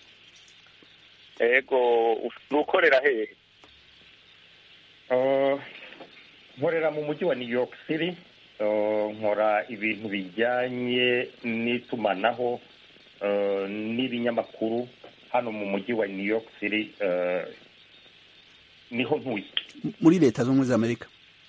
Ego ukorera hehe? Nkorera mu mujyi wa New York City. Nkora ibintu bijyanye n'itumanaho n'ibinyamakuru hano mu mujyi wa New York City, niho ntuye. Muri leta z'ubumwe za Amerika?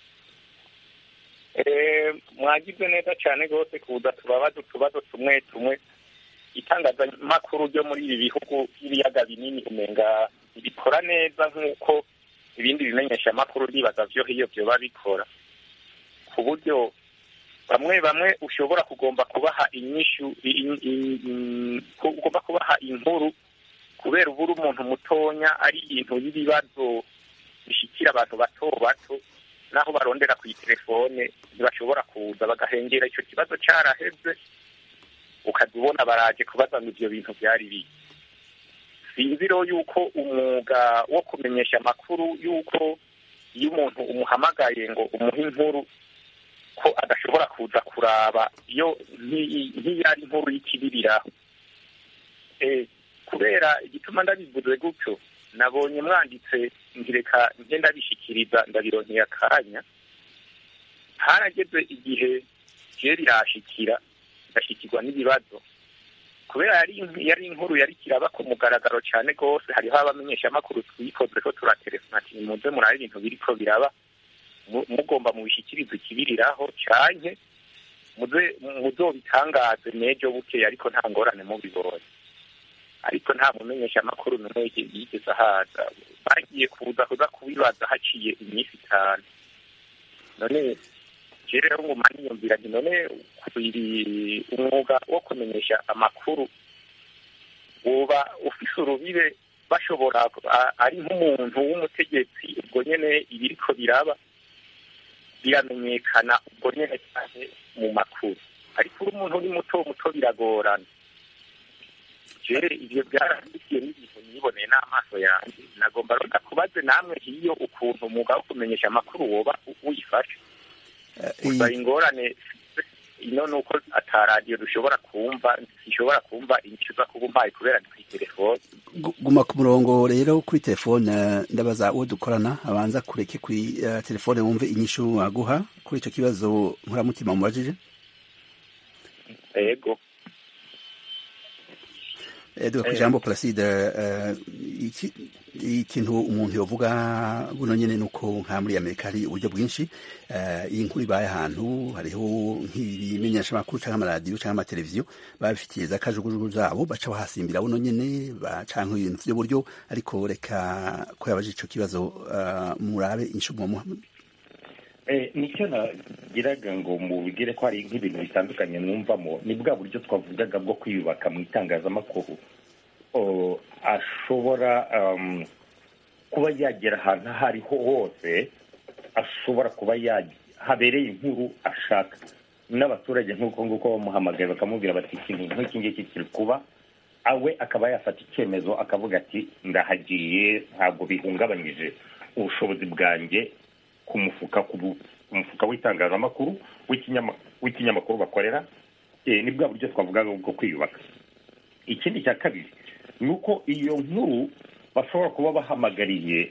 Mwagize neza cyane rwose kuza tubabaza utubazo tumwe tumwe. Itangazamakuru ryo muri ibi bihugu by'ibiyaga binini umenga bikora neza nk'uko ibindi bimenyesha amakuru ribaza vyo hiyo byo babikora, ku buryo bamwe ushobora kugomba kubaha inyishu, ugomba kubaha inkuru kubera ubura umuntu mutonya ari ibintu y'ibibazo bishikira abantu bato naho barondera ku telefone ntibashobora kuza bagahengera icyo kibazo cyaraheze, ukazibona baraje kubaza ngo ibyo bintu byari biki. Sinziro yuko umwuga wo kumenyesha amakuru yuko iyo umuntu umuhamagaye ngo umuhe inkuru ko adashobora kuza kuraba iyo nk'iyari inkuru y'ikibiriraho. kubera igituma ndabivuze gutyo nabonye mwanditse ngireka ngenda bishikiriza ndabironkeye akanya harageze igihe je rirashikira ndashikirwa n'ibibazo kubera yari inkuru yari kiraba ku mugaragaro cyane rwose hariho abamenyesha amakuru twikoze ko turatelefona ati muze murabe ibintu biriko biraba mugomba mubishikirize ikibiriraho canke muzobitangaze nejo bukeye ariko nta ngorane mubibonye ariko nta mumenyesha amakuru n'umwe yigeze ahaza bagiye kuza kubibaza haciye iminsi 5 none rero ngo maniyumvira nti none umwuga wo kumenyesha amakuru uba ufise urubibe bashobora ari nk'umuntu w'umutegetsi ubwo nyene ibiriko biraba biramenyekana ubwo nyene cyane mu makuru ariko uri umuntu uri muto biragorana jere ivyo byaragiye n'ibintu niboneye n'amaso yanjye nagomba rero kubaze namwe hiyo ukuntu umwuga wo kumenyesha amakuru woba uyifashe gusa ingorane ino nuko ataradiyo dushobora kumva zishobora kumva inyishu za kugumpaye kubera ni kw'itelefone guma ku murongo rero kuri telefone ndabaza uwo dukorana abanza kureke kuri telefone wumve inyishu aguha kuri icyo kibazo nkuramutima mubajije yego duka ku ijambo Placide ikintu umuntu yovuga buno nyene nuko nka muri Amerika hari uburyo bwinshi iyi nkuru ibaye ahantu hariho nk'ibimenyesha amakuru canke amaradiyo canke amateleviziyo babifitiye za kajugujugu zabo baca bahasimbira buno nyene bacanke ibintu vy'uburyo ariko reka ko yabaje ico kibazo murabe inshumu Muhammad nicyo nagiraga ngo mubigire ko hari nk'ibintu bitandukanye mwumvamo ni bwa buryo twavugaga bwo kwiyubaka mu itangazamakuru ashobora kuba yagera ahantu aho ariho hose ashobora kuba habereye inkuru ashaka n'abaturage nk'uko nguko bamuhamagaye bakamubwira bati ikintu nk'iki ngiki kiri kuba awe akaba yafata icyemezo akavuga ati ndahagiye ntabwo bihungabanyije ubushobozi bwanjye ku mufuka w'itangazamakuru w'ikinyamakuru bakorera ni bwa buryo twavugaga bwo kwiyubaka. Ikindi cya kabiri ni uko iyo nkuru bashobora kuba bahamagariye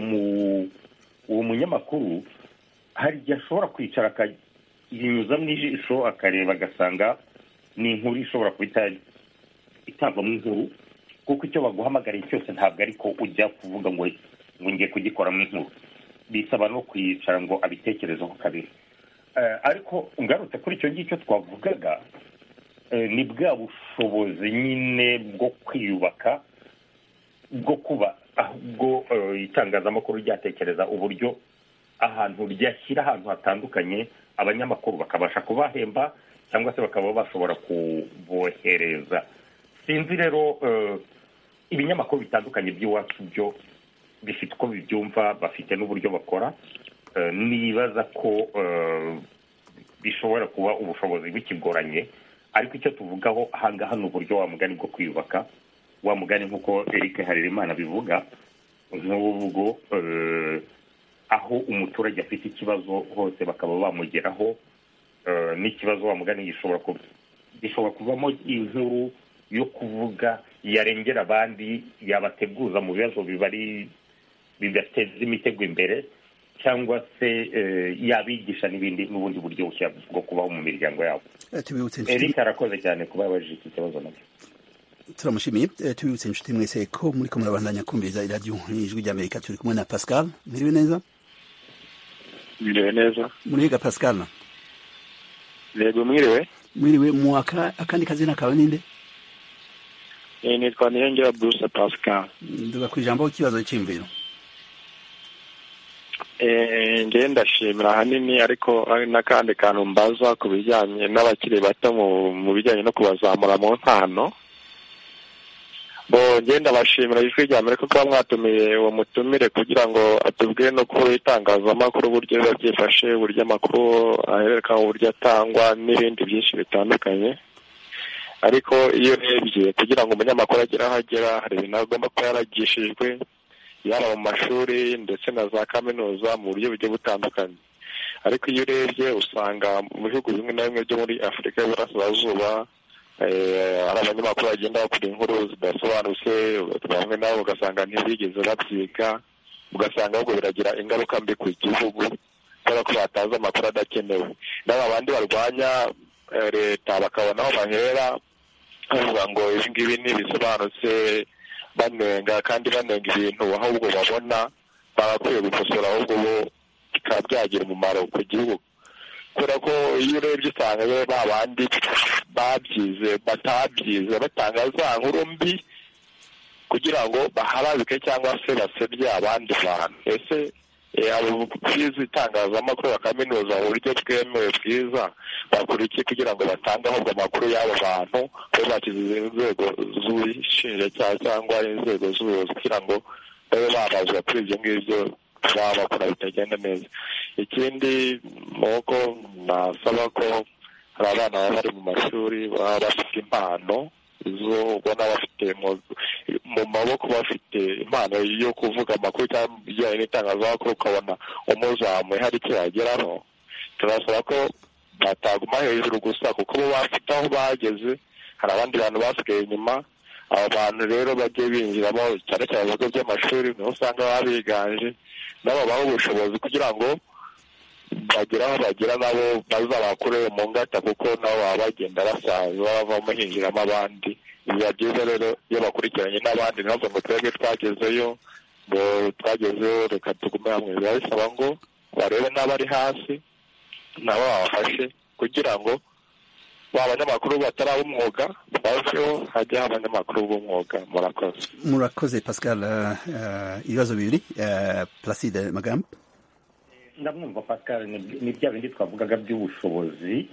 uwo munyamakuru hari igihe ashobora kwicara akayinyuza mu ijisho akareba agasanga ni inkuru ishobora kuba itavamo inkuru kuko icyo baguhamagariye cyose ntabwo ariko ujya kuvuga ngo ngiye kugikoramo inkuru, bisaba no kwicara ngo abitekerezeho kabiri. Ariko ngarutse kuri icyo ngicyo twavugaga ni bwa bushobozi nyine bwo kwiyubaka bwo kuba ahubwo itangazamakuru ryatekereza uburyo ahantu ryashyira ahantu hatandukanye abanyamakuru bakabasha kubahemba cyangwa se bakaba bashobora kubohereza. Sinzi rero ibinyamakuru bitandukanye by'iwacu byo bifite uko bibyumva, bafite n'uburyo bakora. Nibaza ko bishobora kuba ubushobozi bw'ikigoranye, ariko icyo tuvugaho ahangaha ni uburyo wa mugani bwo kwiyubaka, wa mugani nk'uko Eric Harerimana bivuga, nk'ubwo aho umuturage afite ikibazo hose bakaba bamugeraho n'ikibazo wa mugani gishobora kuvamo inkuru yo kuvuga yarengera abandi, yabateguza mu bibazo bibateza imitego imbere, cyangwa se yabigisha n'ubundi buryo bushya bwo kubaho mu miryango yabo. Eric arakoze cyane kuba yabajije iki kibazo nacyo. Turamushimiye. Tubibutse inshuti mwese ko muri ko murabandanya kumviriza iradiyo Ijwi ry'Amerika. Turi kumwe na Pascal. Mwiriwe neza? Mwiriwe neza. Muriga Pascal? Yego mwiriwe. Mwiriwe. Akandi kazina kawe ninde? Nitwa Niyongera Bruce Pascal. Nduga ku ijambo ikibazo cy'imviro. Nge ndashimira ahanini, ariko n'akandi kantu mbaza ku bijyanye n'abakiri bato mu bijyanye no kubazamura mu mpano. Ngenda bashimira Ijwi ry'Amerika kuba mwatumiye uwo mutumire kugira ngo atubwire no ku itangazamakuru uburyo biba byifashe, uburyo amakuru ahererekana, uburyo atangwa n'ibindi byinshi bitandukanye. Ariko iyo urebye kugira ngo umunyamakuru agere aho agera, hari ibintu agomba kuba yaragishijwe yaba mu mashuri ndetse na za kaminuza mu buryo bugiye butandukanye. Ariko iyo urebye usanga mu bihugu bimwe na bimwe byo muri Afurika y'Uburasirazuba hari abanyamakuru bagenda bakora inkuru zidasobanutse, bamwe nabo ugasanga ntibigeze babyiga, ugasanga ahubwo biragira ingaruka mbi ku gihugu kubera ko batazi amakuru adakenewe. n'aba bandi barwanya leta bakabona aho bahera bavuga ngo ibi ngibi ntibisobanutse, banenga kandi banenga ibintu ahubwo babona barakwiye gukosora, ahubwo bo bikaba byagira umumaro ku gihugu. kubera ko iyo urebye usanga ba bandi babyize batabyize batanga za nkuru mbi kugira ngo baharabike cyangwa se basebye abandi bantu. Ese abo bize itangazamakuru bakaminuza mu buryo bwemewe bwiza bakora iki kugira ngo batange ahubwo amakuru y'abo bantu bo bakize inzego z'ubushinjacyaha cyangwa inzego z'ubuyobozi kugira ngo babe babazwa kuri ibyo ngibyo baba bakora bitagenda neza. Ikindi nuko nasaba ko hari abana baba bari mu mashuri baba bafite impano zo ubona bafite mu maboko, bafite impano yo kuvuga amakuru cyangwa ibijyanye n'itangazamakuru, ukabona umuzamuye hari icyo yageraho. turasaba ko bataguma hejuru gusa kuko bo bafite aho bageze, hari abandi bantu basigaye inyuma. abo bantu rero bajye binjiramo cyane cyane mu bigo by'amashuri, niho usanga baba biganje, nabo babaha ubushobozi kugira ngo bagera aho bagera nabo bazabakureye mu ngata, kuko nabo baba bagenda basaza bavamo hinjiramo abandi. biba byiza rero iyo bakurikiranye n'abandi, ntabwo ngo twebwe twagezeyo ngo twagezeyo reka tugume hamwe. biba bisaba ngo barebe n'abari hasi nabo babafashe kugira ngo abanyamakuru batari umwuga baveho hajya abanyamakuru b'umwuga. murakoze Pascal. ibibazo bibiri. Placide Magambo. ndamwumva Pascal, ni bya bindi twavugaga by'ubushobozi,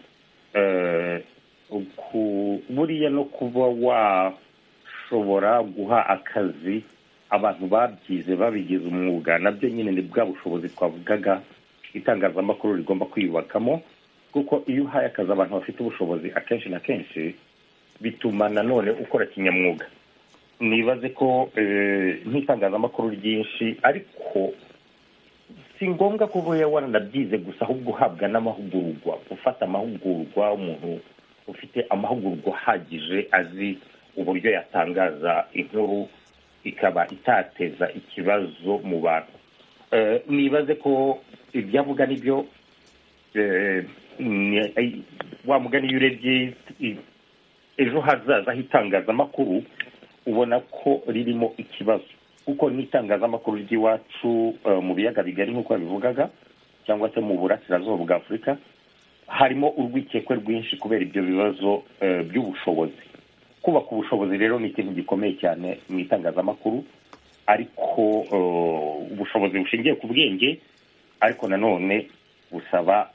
buriya no kuba washobora guha akazi abantu babyize babigize umwuga, nabyo nyine ni bwa bushobozi twavugaga itangazamakuru rigomba kwiyubakamo, kuko iyo uhaye akazi abantu bafite ubushobozi akenshi na kenshi bituma nanone ukora kinyamwuga. nibaze ko nk'itangazamakuru ryinshi, ariko si ngombwa ko uba waranabyize gusa, ahubwo uhabwa n'amahugurwa, ufata amahugurwa, umuntu ufite amahugurwa ahagije azi uburyo yatangaza inkuru ikaba itateza ikibazo mu bantu. nibaze ko ibyavuga nibyo. wa mugani iyo urebye ejo hazaza h'itangazamakuru ubona ko ririmo ikibazo, kuko n'itangazamakuru ry'iwacu mu biyaga bigari nk'uko babivugaga cyangwa se mu burasirazuba bwa Afurika harimo urwikekwe rwinshi kubera ibyo bibazo by'ubushobozi. kubaka ubushobozi rero ni ikintu gikomeye cyane mu itangazamakuru, ariko ubushobozi bushingiye ku bwenge, ariko nanone busaba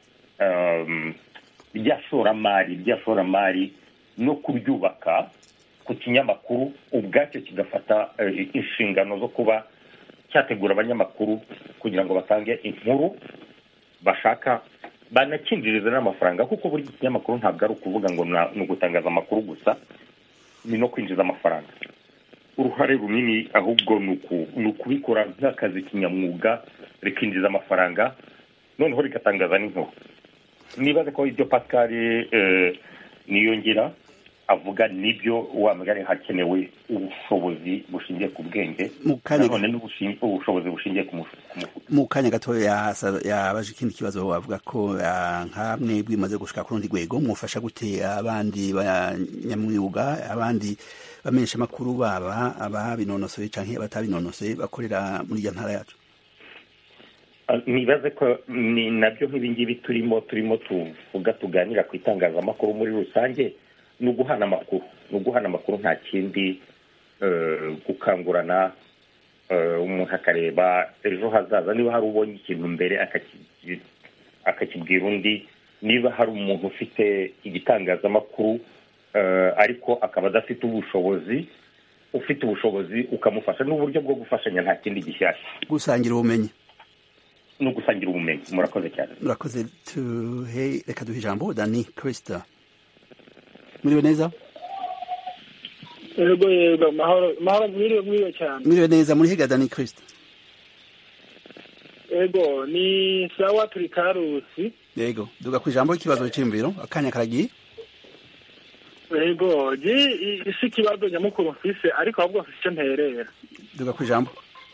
rya shoramari no kuryubaka ku kinyamakuru ubwacyo kigafata inshingano zo kuba cyategura abanyamakuru kugira ngo batange inkuru bashaka, banakinjiriza n'amafaranga, kuko buri kinyamakuru ntabwo ari ukuvuga ngo ni ugutangaza amakuru gusa, ni no kwinjiza amafaranga. uruhare runini ahubwo ni ukubikora nk'akazi kinyamwuga, rikinjiza amafaranga noneho rigatangaza n'inkuru. nibaze ko ibyo Pascal Niyongira avuga nibyo, wamugari hakenewe ubushobozi bushingiye ku bwenge, none ubushobozi bushingiye ku mufuka. mu kanya gato yabaje ikindi kibazo, bavuga ko nkamwe bwimaze gushika ku rundi rwego mwufasha gute abandi banyamwuga, abandi bamenyesha amakuru, baba ababinonosoye canke abatabinonosoye bakorera muri iyo ntara yacu? nibaze ko ni nabyo nk'ibingibi turimo tuvuga, tuganira ku itangazamakuru muri rusange, ni uguhana amakuru, nta kindi. gukangurana, umuntu akareba ejo hazaza, niba hari ubonye ikintu mbere akakibwira undi, niba hari umuntu ufite igitangazamakuru ariko akaba adafite ubushobozi, ufite ubushobozi ukamufasha. n'uburyo bwo gufashanya, nta kindi gishyashya. gusangira ubumenyi no gusangira ubumenyi. murakoze cyane. murakoze. reka duhe ijambo Dani Krista. muriwe neza? yego mahoro mwiriwe cyane. muriwe neza, muri higa Dani Krista? yego ni sawa, turi Karusi. yego duga ku ijambo, ikibazo cy'imviro, akanya karagiye. yego isi ikibazo nyamukuru mfise ariko ahubwo mfise icyo nterera duga ku ijambo.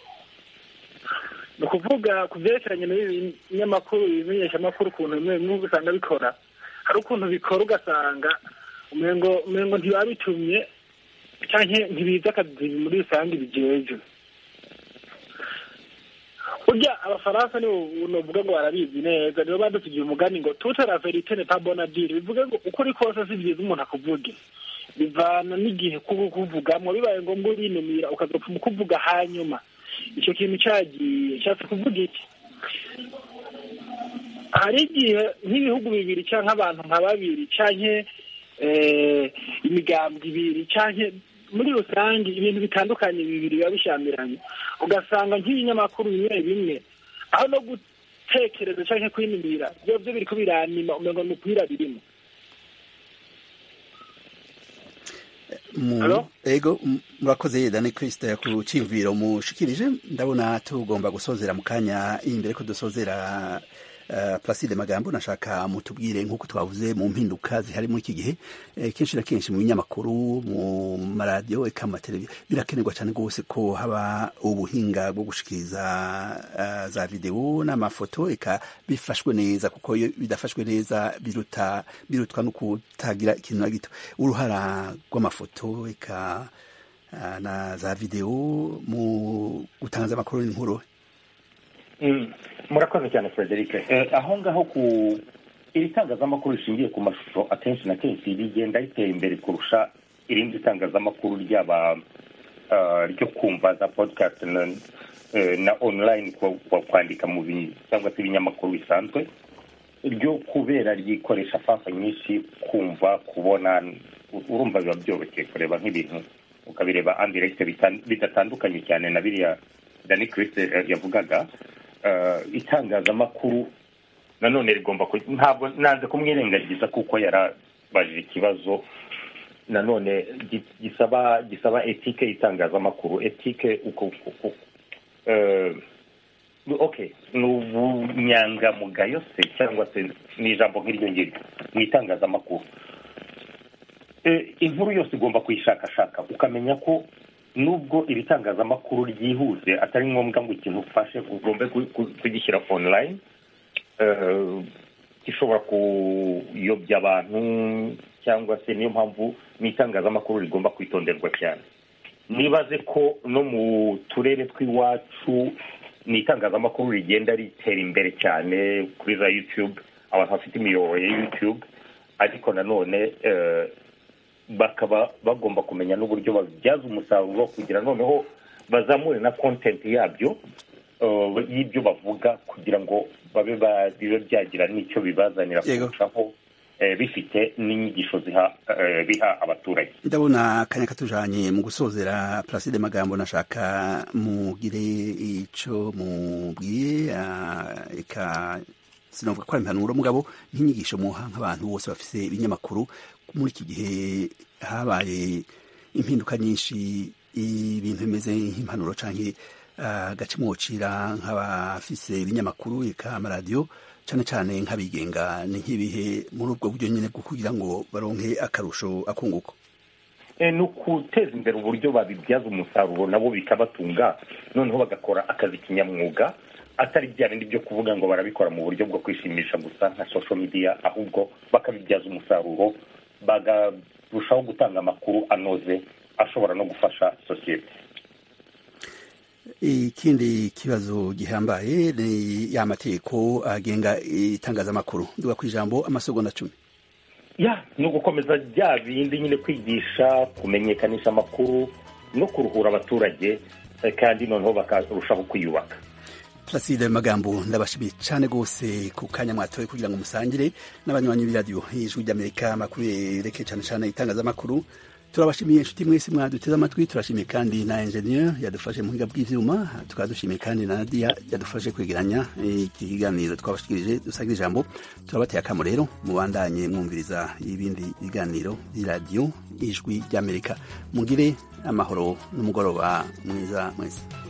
ni ukuvuga ku byerekeranye n'ibinyamakuru ibimenyeshamakuru ukuntu bimwe usanga bikora hari ukuntu bikora ugasanga umengo ntibabitumye cyangwa ntibiza akazi muri rusange bijejwe. burya abafaransa nibo novuga ngo barabizi neza nibo badusigiye umugani ngo toute la vérité n'est pas bonne à dire, bivuga ngo uko uri kose si byiza umuntu akuvuge, bivana n'igihe kuvugamwo, bibaye ngombwa urinumira ukazopfa mu kuvuga hanyuma icyo kintu cyagiye nshatse kuvuga iki. hari igihe nk'ibihugu bibiri cyangwa abantu nka babiri cyangwa imigambwe ibiri cyangwa muri rusange ibintu bitandukanye bibiri biba bishyamiranye, ugasanga nk'ibinyamakuru bimwe bimwe aho no gutekereza cyangwa kwinumira byo biriko biranima umengo ni ukwira birimo. Ego murakoze Dani Christa ku cimviro mushikirije. Ndabona tugomba gusozera mu kanya imbere ko dusozera. Placide Magambo, nashaka mutubwire nk'uko twavuze mu mpinduka zihari muri iki gihe kenshi na kenshi mu binyamakuru mu maradiyo eka mateleviziyo birakenerwa cyane rwose ko haba ubuhinga bwo gushikiriza za videwo n'amafoto eka bifashwe neza, kuko iyo bidafashwe neza birutwa no kutagira ikintu na gito. Uruhara rw'amafoto eka na za videwo mu gutangaza amakuru n'inkuru. Murakoze cyane Frederic. Aho ngaho ku ibitangazamakuru rishingiye ku mashusho akenshi na kenshi rigenda ritera imbere kurusha irindi tangazamakuru ryaba ryo kumva za podcast na online kwandika mu cyangwa se ibinyamakuru bisanzwe, ryo kubera ryikoresha fafa nyinshi kumva kubona. Urumva biba byoroshye kureba nk'ibintu ukabireba en direct bidatandukanye cyane na biriya Dani Christ yavugaga. Itangazamakuru nanone rigomba ntabwo nanze kumwirengagiza kuko yarabajije ikibazo nanone gisaba etike itangazamakuru. Etike okay, n'ubunyangamugayo se cyangwa se ni ijambo nk'iryo ngiryo mu itangazamakuru. Inkuru yose igomba kuyishakashaka ukamenya ko nubwo ibitangazamakuru ryihuse atari ngombwa ngo ikintu ufashe ugombe kugishyira online, gishobora kuyobya abantu cyangwa se niyo mpamvu n'itangazamakuru rigomba kwitonderwa cyane. Nibaze ko no mu turere tw'iwacu n'itangazamakuru rigenda ritera imbere cyane kuri za YouTube, abantu bafite imiyoboro ya YouTube, ariko nanone bakaba bagomba kumenya n'uburyo babyaza umusaruro kugira noneho bazamure na content yabyo y'ibyo bavuga kugira ngo bibe byagira n'icyo bibazanira kurushaho bifite n'inyigisho biha abaturage. Ndabona akanya katujanye mu gusozera. Placide Magambo, nashaka mugire ico mubwiye eka sinovuga ko ari impanuro mugabo nk'inyigisho muha nk'abantu bose bafise ibinyamakuru muri iki gihe habaye impinduka nyinshi, ibintu bimeze nk'impanuro canke gace mwocira nk'abafise ibinyamakuru eka amaradiyo cane cane nk'abigenga, ni nk'ibihe muri ubwo buryo nyene bwo kugira ngo baronke akarusho akunguko. Ni ukuteza imbere uburyo babibyaza umusaruro nabo bikabatunga, noneho bagakora akazi kinyamwuga atari bya bindi byo kuvuga ngo barabikora mu buryo bwo kwishimisha gusa nka social media, ahubwo bakabibyaza umusaruro bagarushaho gutanga amakuru anoze ashobora no gufasha sosiyete. Ikindi kibazo gihambaye ni ya mategeko agenga itangazamakuru. Nduga kwijambo amasegonda 10. No gukomeza bya bindi nyine kwigisha, kumenyekanisha amakuru no kuruhura abaturage kandi noneho bakarushaho kwiyubaka. Placide Magambo, ndabashimiye cyane gose ku kanya mwatoye kugira ngo musangire n'abanywanyi b'iradio Ijwi ry'Amerika amakuru yereke cyane itangazamakuru. Turabashimiye inshuti mwese mwaduteze amatwi. Turashimiye kandi na engineer yadufashe mu higa bw'ivyuma, tukadushimiye kandi na Nadia yadufashe kwegeranya iki kiganiro twabashikirije dusagira ijambo. Turabateye akamo rero mubandanye mwumviriza ibindi biganiro by'iradio Ijwi ry'Amerika. Mugire amahoro n'umugoroba mwiza mwese.